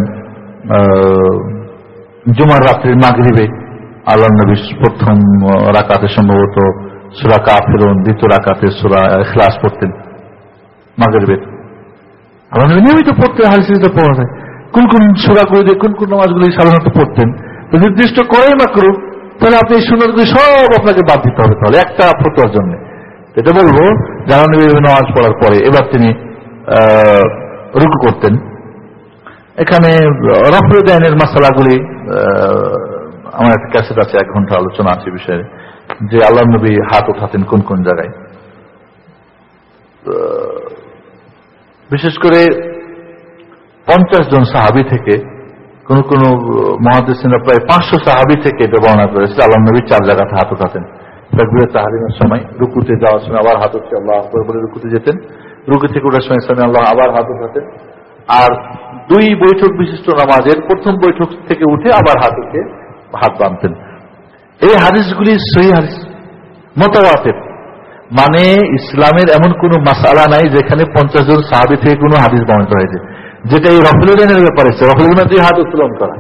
জুমার রাত্রির মাগরিবে আল্লাহ নবী প্রথম রাকাতে সম্ভবত সূরা কাফিরুন, দ্বিতীয় রাকাতে সূরা ইখলাস পড়তেন মাগরিবে। আল্লাহ নবী নিয়মিত পড়তেন, হাদিসে পড়া যায়। কোন কোন সূরাগুলো দিয়ে কোন কোন নামাজগুলি সাধারণত পড়তেন, তো নির্দিষ্ট করেই মাকরুহ, তাহলে আপনি এই সুন্নাতগুলি সব আপনাকে বাদ দিতে হবে তাহলে একটা ফতোয়ার জন্য। এটা বলবো যারা নবী নামাজ পড়ার পরে এবার তিনি রুকু করতেন, এখানে রফলে দেনের মাসালাগুলি আমার একটা ক্যাসেট আছে, 1 ঘন্টা আলোচনা আছে বিষয়ে, যে আল্লাহ নবী হাত উঠাতেন কোন কোন জায়গায়। বিশেষ করে 50 জন সাহাবী থেকে, কোন কোন মুহাদ্দিসিনরা প্রায় 500 সাহাবী থেকে বর্ণনা করেছে আল্লাহ নবী 4 জায়গাতে হাত উঠাতেন। তাকবীরে তাহরিমের সময়, রুকুতে যাওয়ার সময় আবার হাত উঠে আল্লাহু আকবার বলে রুকুতে যেতেন, রুকু থেকে ওঠার সময় সামি আল্লাহ আবার হাত উঠাতেন, আর 2 বৈঠক বিশিষ্ট নামাজের প্রথম বৈঠক থেকে উঠে আবার হাত উঠে হাত বাঁধতেন। এই হাদিসগুলি সহিহ হাদিস, মুতাওয়াতির, মানে ইসলামের এমন কোন মাসআলা নাই যেখানে 50 জন সাহাবী থেকে কোনো হাদিস বর্ণিত হয়েছে, যেটা এই রফুল দেনের ব্যাপারে রফুল দিয়ে হাত উত্তোলন করা।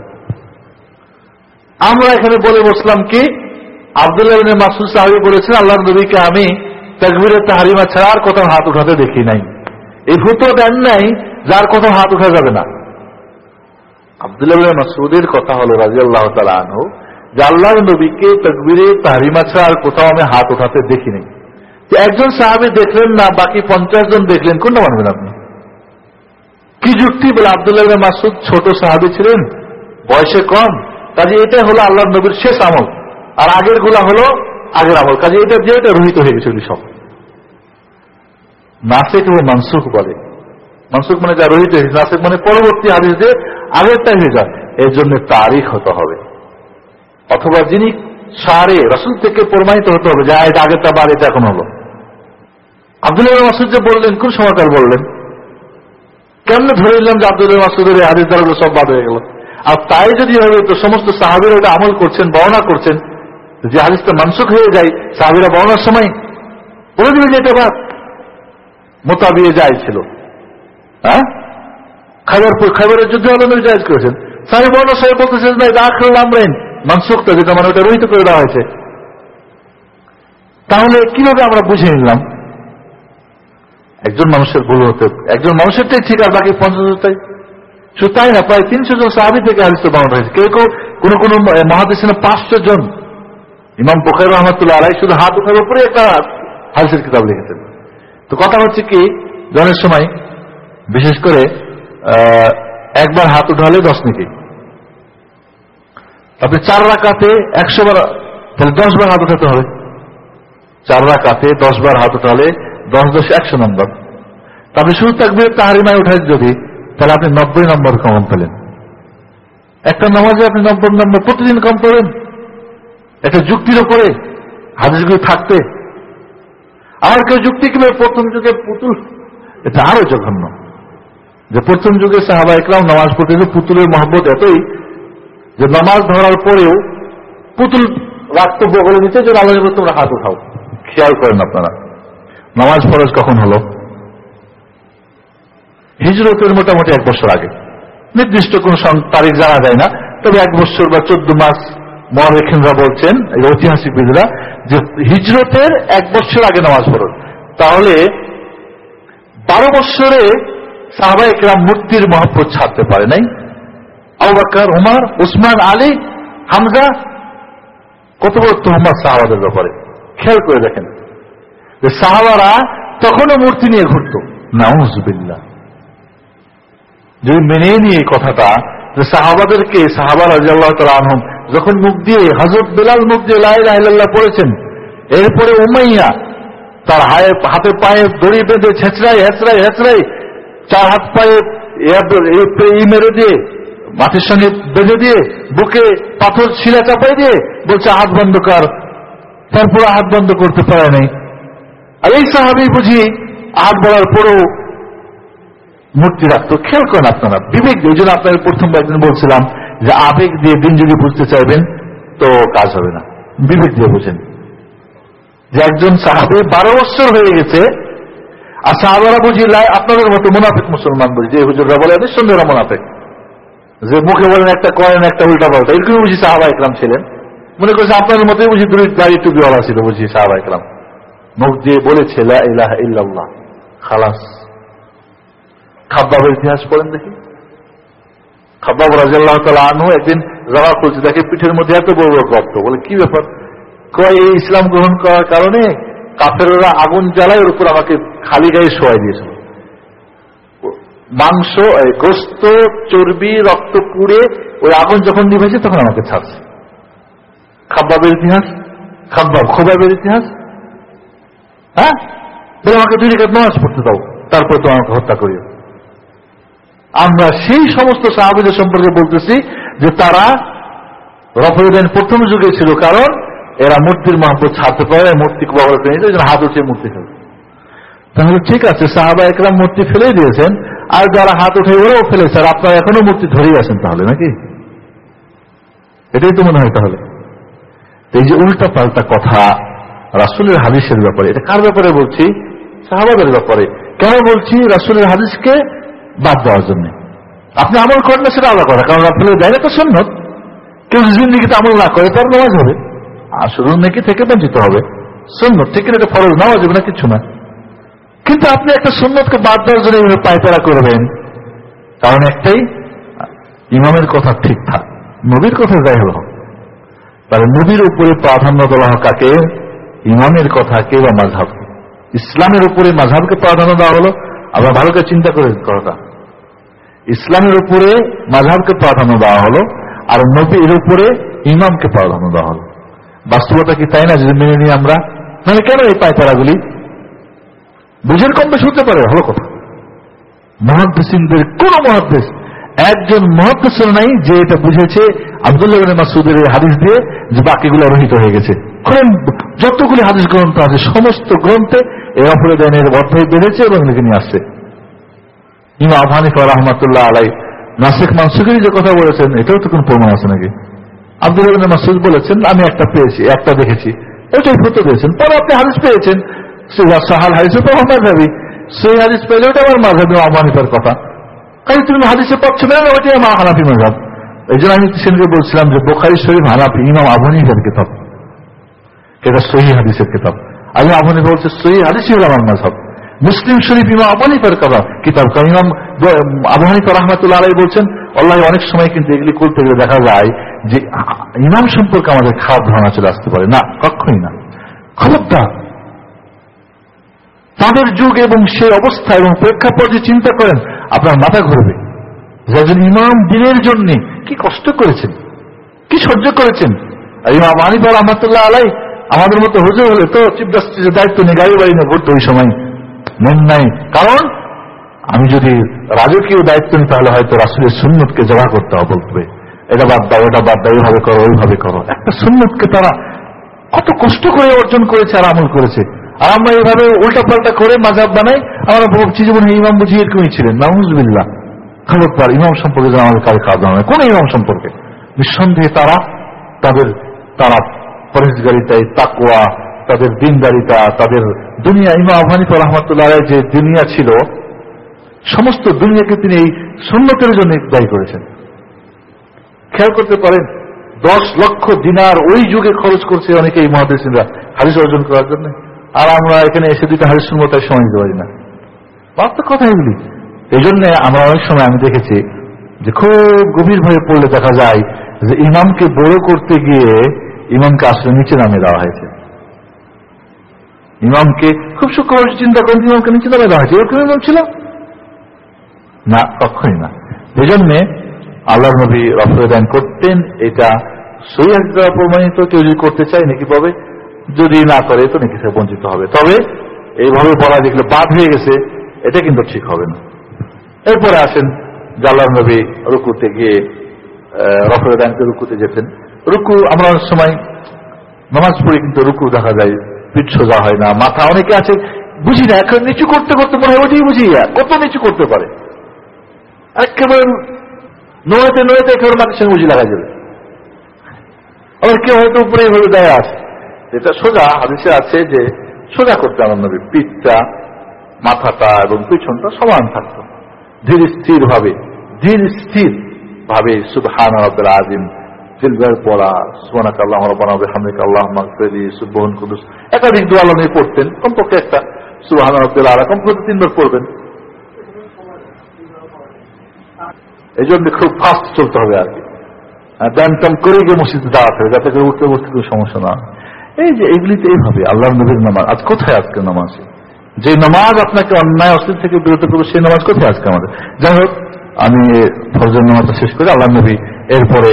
আমরা এখানে বলে বসলাম কি, আব্দুল্লাহ ইবনে মাসউদ সাহাবী বলেছেন আল্লাহর নবীকে আমি তাকবীরে তাহরিমা ছাড়া আর কোথাও হাত উঠাতে দেখি নাই। এই ফতোয়া দেন নাই যার কোথাও হাত উঠা যাবে না। আব্দুল্লাহ ইবনে মাসউদের কথা হলো রাদিয়াল্লাহু তাআলা আনহু, যে আল্লাহর নবীকে তাকবীরে তাহরিমা ছাড়া আর কোথাও আমি হাত উঠাতে দেখি নাই। যে একজন সাহাবী দেখলেন না, বাকি 50 জন দেখলেন, কোনটা মানবেন আপনি? কি যুক্তি? বলে আব্দুল্লাহ ইবনে মাসউদ ছোট সাহাবী ছিলেন, বয়সে কম, কাজে এটা হলো আল্লাহর নবীর শেষ আমল, আর আগের গুলা হলো আগের আমল, কাজে এটা যে এটা রহিত হয়ে গেছে সব। নাসিখ এবং মানসুখ বলে, মানসুখ মানে যা রহিত হয়েছে, নাসিখ মানে পরবর্তী হাদিস দিয়ে আগেরটাই হয়ে যায়, এর জন্য তারিখ হতে হবে, অথবা যিনি সারে রাসূল থেকে প্রমাণিত হতে হবে যে এটা আগেরটা বার এটা এখন হলো। আব্দুল্লাহ ইবনে মাসউদ যে বললেন, কোন সময়কার বললেন? কেমনে ধরে নিলাম যে আব্দুল্লাহ ইবনে মাসউদের এই হাদিস দ্বারা সব বাদ হয়ে গেল? আর তাই যদি হবে তো সমস্ত সাহাবীরা এটা আমল করছেন, বর্ণনা করছেন, যে হাদিসটা মানসুখ হয়ে যায়, সাহাবীরা বর্ণনার সময় বলে দিবেন যে এটা বাদ মোতাবিয়ে জায়েজ ছিল। হ্যাঁ, খাইবারের যুদ্ধে আল্লাহ নবী জায়েজ করেছেন, সাহাবী বর্ণনার সময় বলতেছেন না এটা আখিরুল আমরাইন, মানসুখটা যেটা মানে ওটা রহিত করে দেওয়া হয়েছে। তাহলে কিভাবে আমরা বুঝে নিলাম একজন মানুষের ভুল হতে? একজন মানুষেরটাই ঠিক আর বাকি 50টাই শুধু তাই না, প্রায় 300 জন সাহাবী থেকে হাদিসটা বর্ণনা হয়েছে। কেউ কেউ কোন কোন মুহাদ্দিসিন 500 জন, ইমাম বুখারী রাহমাতুল্লাহ আলাইহি শুধু হাত উঠার উপরে একটা হাদিসের কিতাব লিখেছেন। তো কথা হচ্ছে কি, জনের সময় বিশেষ করে একবার হাত উঠালে 10 নেকি, আপনি 4 রাকাতে 100 বার, তাহলে 10 বার হাত উঠাতে হবে। 4 রাকাতে 10 বার হাত উঠালে 10 10 100 নম্বর। তবে শুধু তাকবীরে তাহরিমায় উঠায় যদি, তাহলে আপনি 90 নম্বর কম পেলেন। একটা নামাজে আপনি 90 নম্বর প্রতিদিন কম পড়েন, একটা যুক্তির উপরে হাদিসগুলো থাকতে। আর কেউ যুক্তি কিভাবে প্রথম যুগে পুতুল, এটা আরো জঘন্য, যে প্রথম যুগে সাহাবা ইকরাম নামাজ পড়তে পুতুলের মহব্বত এতই যে নামাজ ধরার পরেও পুতুল রাখতে বগলে নিচে, যে আল্লাহ বলতে তোমরা হাত উঠাও। খেয়াল করেন আপনারা, নামাজ ফরজ কখন হলো? হিজরতের মোটামুটি 1 বছর আগে, নির্দিষ্ট কোন তারিখ জানা যায় না, তবে 1 বছর বা 14 মাস মুআররিখিনরা বলছেন, এই ঐতিহাসিকবিদরা, যে হিজরতের 1 বছর আগে নামাজ ফরজ। তাহলে 12 বছরে সাহাবায়ে কেরাম মূর্তির মহব্বত ছাড়তে পারে নাই। আবু বকর, ওমর, উসমান, আলী, হামজা, কত বড় তুহমত সাহাবাদের ব্যাপারে। খেয়াল করে দেখেন যে সাহাবারা তখনও মূর্তি নিয়ে ঘুরত। নাউযুবিল্লাহ। যদি মেনে নিয়ে কথাটা, যে সাহাবাদেরকে, সাহাবা রাদিয়াল্লাহু তাআলা আনহুম যখন মুখ দিয়ে, হযরত বেলাল মুখ দিয়ে লা ইলাহা ইল্লাল্লাহ পড়েছেন, এরপরে উমাইয়া তার হাতে পায়ে দড়ি বেঁধে ছেঁচড়াই হেঁচড়াই হেঁচড়াই 4 হাত পায়ে মেরে দিয়ে, মাটির সঙ্গে বেঁধে দিয়ে, বুকে পাথর শিলা চাপাই দিয়ে বলছে হাত বন্ধ কর, তারপর হাত বন্ধ করতে পারে নাই। আর এই সাহাবী বুঝি হাত বলার পরেও মূর্তি রাখতো। খেয়াল করেন আপনারা, বিবেক দিয়ে। ওই জন্য আপনাদের প্রথম একদিন বলছিলাম যে আবেগ দিয়ে দিন যদি বুঝতে চাইবেন তো কাজ হবে না, বিবেক দিয়ে বুঝেন। যে একজন সাহাবী 12 বছর হয়ে গেছে, আর সাহাবারা বুঝি আপনাদের মতো মুনাফিক মুসলমান বুঝি, যে হুজুররা বলে নিঃসন্দেহ মুনাফিক, যে মুখে বলেন একটা করেন একটা উল্টা পাল্টা, এরকম বুঝি সাহাবা ইকরাম ছিলেন। মনে করছে আপনাদের মতোই বুঝি দাড়ি টুপিওয়ালা ছিল বুঝি সাহাবা ইকরাম। মুখ দিয়ে বলেছে লা ইলাহা ইল্লাল্লাহ, খালাস। খাব্বাবের ইতিহাস পড়েন দেখি। খাব্বাব রাদিয়াল্লাহু তাআলা আনহু একদিন জামা খুলছে, দেখে পিঠের মধ্যে এত বড় বড় গর্ত। বলে কি ব্যাপার? কয় এই ইসলাম গ্রহণ করার কারণে কাফেররা আগুন জ্বালায়, ওর উপর আমাকে খালি গায়ে শোয়াই দিয়েছিল। মাংস, গোস্ত, চর্বি, রক্ত পুড়ে ওই আগুন যখন নিভেছে তখন আমাকে ছাড়ছে। খাব্বাবের ইতিহাস, খোবাবের ইতিহাস। হ্যাঁ, আমাকে 2 রাকাত নামাজ পড়তে দাও, তারপরে তো আমাকে হত্যা করিও। আমরা সেই সমস্ত সাহাবীদের সম্পর্কে বলতেছি যে তারা রফেদান প্রথম যুগে ছিল, কারণ এরা মূর্তির মহব্বত ছাড়তে পারে, মূর্তি কবর করে নিতে, হাত উঠিয়ে মূর্তি ফেলে। তাহলে ঠিক আছে, সাহাবা একরাম মূর্তি ফেলে দিয়েছেন, আর যারা হাত উঠে ওরাও ফেলেছে, আর আপনারা এখনো মূর্তি ধরেই আছেন তাহলে, নাকি? এটাই তো মনে হয় তাহলে। এই যে উল্টা পাল্টা কথা রাসূলের হাদিসের ব্যাপারে, এটা কার ব্যাপারে বলছি? সাহাবাদের ব্যাপারে। কেন বলছি? রাসূলের হাদিসকে বাদ দেওয়ার জন্য। আপনি আমল করেন না সেটা আলাদা কথা, কারণ আপনার দেয় তো সুন্নত। কেউ জিন্দেগিতে আমল না করে তার নামাজ হবে, আসলে নেকি থেকে বঞ্চিত হবে। সুন্নত ঠিক এটা ফরজ, নামাজ হবে না, কিছু না। কিন্তু আপনি একটা সুন্নতকে বাদ দেওয়ার জন্য এইভাবে পায়তারা করবেন, কারণ একটাই, ইমামের কথা ঠিক থাক, নবীর কথা যাই হল। তাহলে নবীর উপরে প্রাধান্য দেওয়া হোক কাকে? ইমামের কথাকে বা মাযহাব। ইসলামের উপরে মাযহাবকে প্রাধান্য দেওয়া হলো। আমরা ভালো করে চিন্তা করে কথাটা, ইসলামের উপরে মাযহাবকে প্রাধান্য দেওয়া হলো, আর নবীর উপরে ইমামকে প্রাধান্য দেওয়া হলো। বাস্তবতা কি তাই না? যদি মেনে নিই আমরা, মানে কেন এই পায়তারাগুলি? বুঝের কম বেশি হতে পারে, ভালো কথা। মুহাদ্দিসিনদের কোন মুহাদ্দিস, একজন মুহাদ্দিস নাই যে এটা বুঝেছে আব্দুল্লাহ ইবনে মাসউদের এই হাদিস দিয়ে যে বাকিগুলো রহিত হয়ে গেছে। কারণ যতগুলি হাদিস গ্রন্থ আছে সমস্ত গ্রন্থে এই অপরাধের অধ্যায় বেড়েছে এবং লিখে নিয়ে আসছে। ইমাম আবু হানিফা রাহমাতুল্লাহ আলাইহি নাসিখ মানসুখের যে কথা বলেছেন, এটাও তো কোন প্রমাণ আছে নাকি? আব্দুল্লাহ ইবনে মাসউদ বলেছেন আমি একটা পেয়েছি, একটা দেখেছি, ওইটাই ফতোয়া দিয়েছেন। পরে আপনি হাদিস পেয়েছেন, সাহাল হাদিসে তো আমার মাযহাবি, সেই হাদিস পেলে ওটা আমার মাযহাবি আবু হানিফার কথা। কারণ তুমি হাদিসে পাচ্ছ না, ওইটাই আমার হানাফি মাযহাব। এই জন্য আমি সেদিনকে বলছিলাম যে বুখারী শরীফ হানাফি, ইমাম আবু হানিফার কিতাব, এটা সহিহ হাদিসের কিতাব। আমি আবু হানিফা বলছে সহিহ হাদিসই হলো আমার মাযহাব। মুসলিম শরীফ ইমাম আবু হানিফার কিতাব, কারণ ইমাম আবু হানিফা রাহমাতুল্লাহ আলাইহি বলছেন আল্লাহ অনেক সময় কিন্তু এগুলি করতে গেলে দেখা যায় যে ইমাম সম্পর্কে আমাদের খারাপ ধারণা চলে আসতে পারে। না, কখনোই না। খবরদার, তাদের যুগ এবং সেই অবস্থা এবং প্রেক্ষাপট যে চিন্তা করেন আপনার মাথা ঘুরবে। একজন ইমাম দিনের জন্য কি কষ্ট করেছেন, কি সহ্য করেছেন। আর ইমাম আবু হানিফা রাহমাতুল্লাহ আলাইহি আমাদের মতো হুজুর হলে তো চিফ জাস্টিসের দায়িত্ব নিয়ে গাড়ি বাড়ি নিয়ে ঘুরতো, ওই সময় নেন নাই। কারণ আমি যদি রাজকীয় দায়িত্ব নিই তাহলে হয়তো রাসূলের সুন্নতকে জমা করতে হবে, বলবে এটা বাদ দাও, এটা বাদ দাও, এইভাবে করো, ওইভাবে করো। একটা সুন্নতকে তারা কত কষ্ট করে অর্জন করেছে আর আমল করেছে, আর আমরা এইভাবে উল্টাপাল্টা করে মাযহাব বানাই। আমরা ভাবছি জীবনে ইমাম বুঝি এরকমই ছিলেন, নাউযুবিল্লাহ। খবরদার, ইমাম সম্পর্কে যেন আমাদের কারো কাজ নয়, কোন ইমাম সম্পর্কে। নিঃসন্দেহে তারা পরহেজগারিতায়, তাকওয়া, তাদের দিনদারিতা, তাদের দুনিয়া, ইমাম আবু হানিফা রাহমাতুল্লাহ আলাইহি যে দুনিয়া ছিল, সমস্ত দুনিয়াকে তিনি এই সুন্নতের জন্য দায়ী করেছেন। খেয়াল করতে পারেন 10 লক্ষ দিনার ওই যুগে খরচ করছে অনেকে এই মুহাদ্দিসিনরা হাদিস অর্জন করার জন্য, আর আমরা এখানে এসে 2টা হাদিস শুনবো তাই সময় দিতে পারি না। বাস্তব কথা এগুলি। এই জন্য আমরা অনেক সময় আমি দেখেছি যে খুব গভীরভাবে পড়লে দেখা যায় যে ইমামকে বড় করতে গিয়ে ইমামকে আসলে নিচে নামিয়ে দেওয়া হয়েছে। ইমামকে খুব সূক্ষ্মভাবে চিন্তা করেন, ইমামকে নিচে নামিয়ে দেওয়া হয়েছে। এরকম ইমাম ছিল না, কখনই না। এই জন্য আল্লাহর নবী রফদান করতেন, এটা সহিহ হাদিস দ্বারা প্রমাণিত। কেউ যদি করতে চায় নেকি পাবে, যদি না করে তো নেকি থেকে বঞ্চিত হবে। তবে এইভাবে বলা যেগুলো বাদ হয়ে গেছে, এটা কিন্তু ঠিক হবে না। এরপরে আসেন যে আল্লাহর নবী রুকুতে গিয়ে রফদানকে রুকুতে যেতেন। রুকু আমরা অনেক সময় নামাজ পড়ি কিন্তু রুকু দেখা যায় পিঠ সোজা হয় না, মাথা অনেকে আছে বুঝি না, এখন নিচু করতে করতে মনে হয় ওইটাই বুঝি কত নিচু করতে পারে, একেবারে নড়াতে নড়াতে একেবারে মাটির সঙ্গে বুঝি লাগাই যাবে। আবার কেউ হয়তো উপরে এইভাবে দেয় আছে, যেটা সোজা হাদিসে আছে যে সোজা করতে আমার নবী পিঠটা, মাথাটা এবং পিছনটা সমান থাকতো। ধীর স্থির ভাবে সুবহান রাব্বিল আযীম জিলবার পড়া, সুবহানাকা আল্লাহুম্মা রাব্বানা ওয়া বিহামদিকা আল্লাহুম্মা ইগফিরলি, সুবহান কুদুস, একাধিক দোয়া নিয়ে পড়তেন। কমপক্ষে একটা সুবহান রাব্বিল আলা কমপক্ষে 3 বার পড়বেন। এই জন্য খুব ফাস্ট চলতে হবে আর কি, ব্যায়াম ট্যাম করে গিয়ে মসজিদে দাঁড়াতে হবে যাতে করে উঠতে বসতে কোনো সমস্যা না। এই যে এগুলিতে এইভাবে আল্লাহর নবীর নামাজ, আজ কোথায় আজকে নামাজ? যে নামাজ আপনাকে অন্যায় অশ্লীল থেকে বিরত করবে সেই নামাজ কোথায় আজকে আমাদের? যাই হোক, আমি ফরজের নামাজটা শেষ করে আল্লাহ নবী এরপরে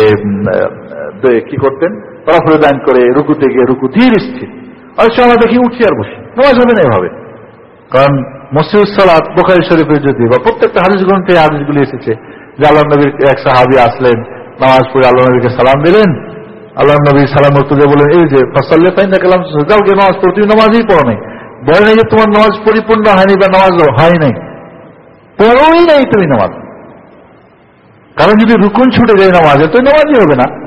কি করতেন, পরাফরে দান করে রুকুতে গিয়ে রুকু ধীর স্থির। অনেক সময় আমরা দেখি উঠি আর বসি, নামাজ হবে না এভাবে। কারণ মসজিদুস সালাত বুখারী শরীফে যদি বা প্রত্যেকটা হাদিস গ্রন্থে হাদিসগুলি এসেছে যে আল্লাহ নবীর এক সাহাবী আসলেন, নামাজ পড়ে আল্লাহ নবীকে সালাম দিলেন, আল্লাহ নবী সালাম উত্তরে বলেন, এই যে ফাসাল্লি ফাইন্না কালাম, যাও গিয়ে নামাজ পড়ো, তুমি নামাজই পড়ো নাই। বলে নাই যে তোমার নামাজ পরিপূর্ণ হয়নি বা নামাজ হয় নাই, পড়োই নাই তুমি নামাজ। কারণ যদি রুকুন ছুটে যায় নামাজে তো নামাজই হবে না।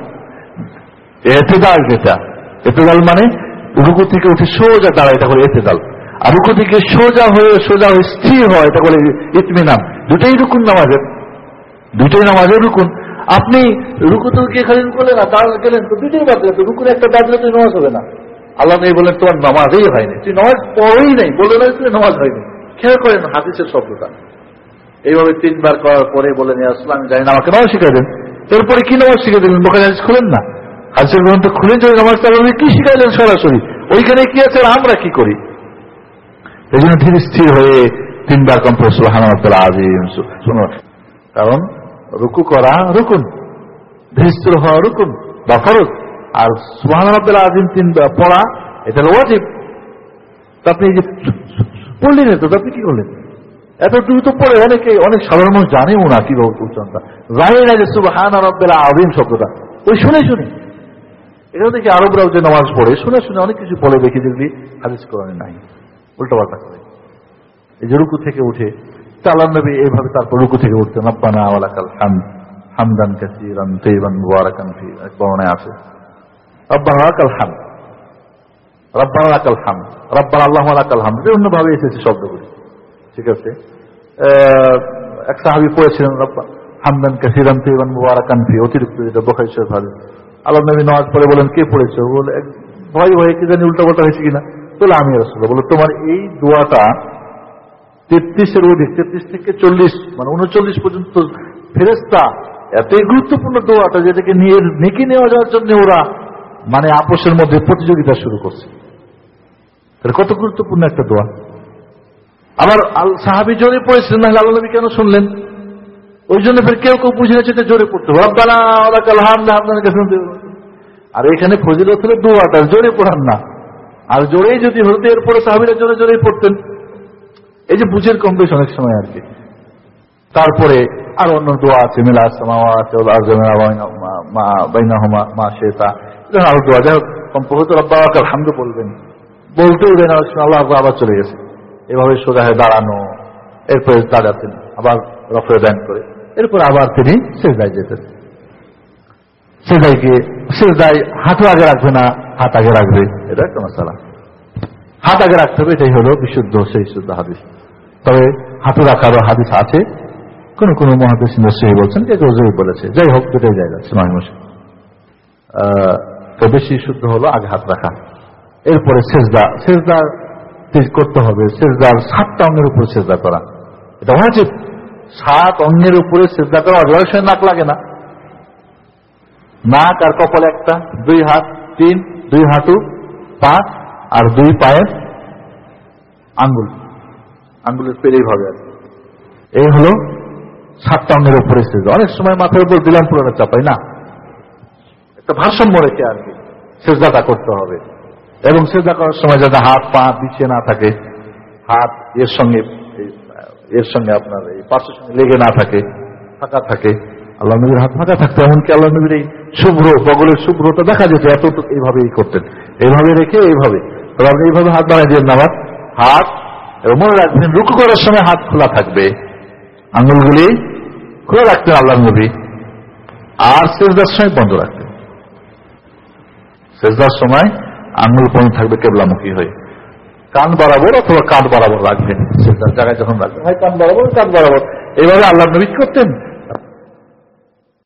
এতেদাল, যেটা এতেদাল মানে রুকু থেকে উঠে সোজা দাঁড়ায়, এটা করে এতেদাল। আর রুকু থেকে সোজা হয়ে স্থির হয়, এটা বলে ইতমিনান। দুটোই রুকুন নামাজের, দুটোই নামাজের রুকুন। আপনি রুকুতে গিয়ে খালি করলেন না, দাঁড়ালে গেলেন তো দুটোই বাদলে, তো রুকুনে একটা বাদলে তো নামাজ হবে না। আল্লাহ নেই বলেন তোমার নামাজই হয়নি, তুই নামাজ পড়োই নাই, বলে না তুমি নামাজ হয়নি। খেয়াল করেন হাদিসের শব্দটা। এইভাবে 3 বার করার পরে বলেন আসলাম জানি না, আমাকে নামাজ শিখাই দেন। এরপরে কি নামাজ শিখে দিলেন? বুখারী হাদিস খুলেন না, হাদিসের গ্রন্থ খুলেন যে নামাজটা কি শিখাইলেন সরাসরি, ওইখানে কি আছে আর আমরা কি করি? এই জন্য ধীর স্থির হয়ে 3 বার কম পড়ে সুবহানাল্লাহ আযীম। কারণ রুকু করা রুকুন, ধীর স্থির হওয়া রুকুন বা ফরজ, আর সুবহানাল্লাহ আযীম 3 বার পড়া এটা ওয়াজিব। তো আপনি যে পড়লেন তো আপনি কি করলেন? এত দ্রুত পড়ে অনেক সাধারণ মানুষ জানেও না কিভাবে উচ্চারণটা, জানে না যে সুবহানাল্লাহ আযীম শব্দটা, ওই শুনে এখানে দেখি আরবরাও যে নামাজ পড়ে শুনে অনেক কিছু পড়ে দেখি, যেগুলি হাদিস কোরআনে নাই, উল্টাপাল্টা করে। এই যে রুকু থেকে উঠে আল্লাহ নবী এইভাবে তারপর রুকু থেকে উঠতেন, রব্বানা ওয়া লাকাল হামদ হামদান কাসীরান তাইয়িবান মুবারাকান ফি, এক বর্ণনায় আছে রব্বানা লাকাল হামদ, রব্বানা লাকাল হামদ, রব্বানা আল্লাহুম্মা লাকাল হামদ, বিভিন্ন ভাবে এসেছে শব্দগুলি। ঠিক আছে, এক সাহাবী পড়েছিলেন রব্বানা হামদান কাসীরান তাইয়িবান মুবারাকান ফি, অতিরিক্ত, যেটা বুখারী শরীফ হাদিস। আল্লাহ নবী নামাজ পড়ে বলেন কে পড়েছে? বলে ভয় ভয়ে কি জানি উল্টাপাল্টা হয়েছে কিনা, বলে আমি রাসূলুল্লাহ। বলে তোমার এই দোয়াটা 33-এর অধিক, 33 থেকে 40 মানে 39 পর্যন্ত ফেরেশতা, এতই গুরুত্বপূর্ণ দোয়াটা যেটাকে নিয়ে নেকি নেওয়া যাওয়ার জন্য ওরা মানে আপোষের মধ্যে প্রতিযোগিতা শুরু করছে। কত গুরুত্বপূর্ণ একটা দোয়া। আবার সাহাবী জোরে পড়েছিলেন, না আল্লাহ নবী কেন শুনলেন? ওই জন্য ফের কেউ বুঝে নিয়েছে জোরে পড়তে হবে, রব্বানা ওয়া লাকাল হামদ হামদান কাসীরান। আর এখানে ফজিলত হলো দোয়াটা জোরে পড়ান না, আর জোরেই যদি হতো এরপরে সাহাবীরা জোরে জোরেই পড়তেন। এই যে বুঝের কম বেশ অনেক সময় আর কি। তারপরে আর অন্য দোয়া আছে, মিলাস সামাওয়াতি ওয়াল আরদি মা বাইনাহুমা মা শিতা, এটা আরো দোয়া। যাই হোক, কমপক্ষে রব্বানা ওয়া লাকাল হামদ বলবেন, বলতেও দেন আল্লাহ আবার চলে গেছে। এভাবে সোজা হয়ে দাঁড়ানো, এরপরে দাঁড়াতেন, আবার রফে দান করে, এরপর আবার তিনি সিজদায় যেতেন। সিজদায় গিয়ে সিজদায় হাঁটু আগে রাখবে না, হাত আগে রাখবে, এটা একটা মাসালা। হাত আগে রাখতে হবে, এটাই হলো বিশুদ্ধ সেই শুদ্ধ হাদিস। তবে হাঁটু রাখারও হাদিস আছে, কোন কোন মুহাদ্দিস সহিহ বলছেন, কেউ জয়ীফ বলেছে। যাই হোক, দুটোই জায়গা তো বেশি শুদ্ধ হলো আগে হাত রাখা। এরপরে সেজদা করতে হবে। সেজদার 7টা অঙ্গের উপরে সেজদা করা, এটা ওয়াজিব। 7 অঙ্গের উপরে সেজদা করা অনেক সময় নাক লাগে না, নাক আর কপাল একটা, 2 হাত, 3, 2 হাঁটু, 5 আর 2 পায়ের আঙ্গুলের পেরেই ভাবে আর এই হলো 7টা অঙ্গের উপরে সেজদা। অনেক সময় মাথার উপর দিলাম পুরোটা চাপাই না, একটা ভারসাম্য রেখে আর কি সেজদাটা করতে হবে। এবং সেজদা করার সময় যাতে হাত পা বিছিয়ে না থাকে, হাত এর সঙ্গে আপনার এই পাশের সঙ্গে লেগে না থাকে, ফাঁকা থাকে। আল্লাহ নবীর হাত ফাঁকা থাকতো, এমনকি আল্লাহ নবীর এই শুভ্র বগলের শুভ্রতা দেখা যেত, এত এইভাবেই করতেন। এইভাবে রেখে এইভাবে হাত বাড়াই দিয়ে নামাজ, হাত, এবং মনে রাখবেন রুকু করার সময় হাত খোলা থাকবে, আঙ্গুলগুলি খোলা রাখতেন আল্লাহ নবী, আর সেজদার সময় বন্ধ রাখতেন। সেজদার সময় আঙ্গুল বন্ধ থাকবে কেবলামুখী হয়ে, কান বরাবর অথবা কাঁধ বরাবর রাখবেন। সেজদার জায়গায় যখন রাখবেন হয় কান বরাবর, এইভাবে আল্লাহ নবী করতেন।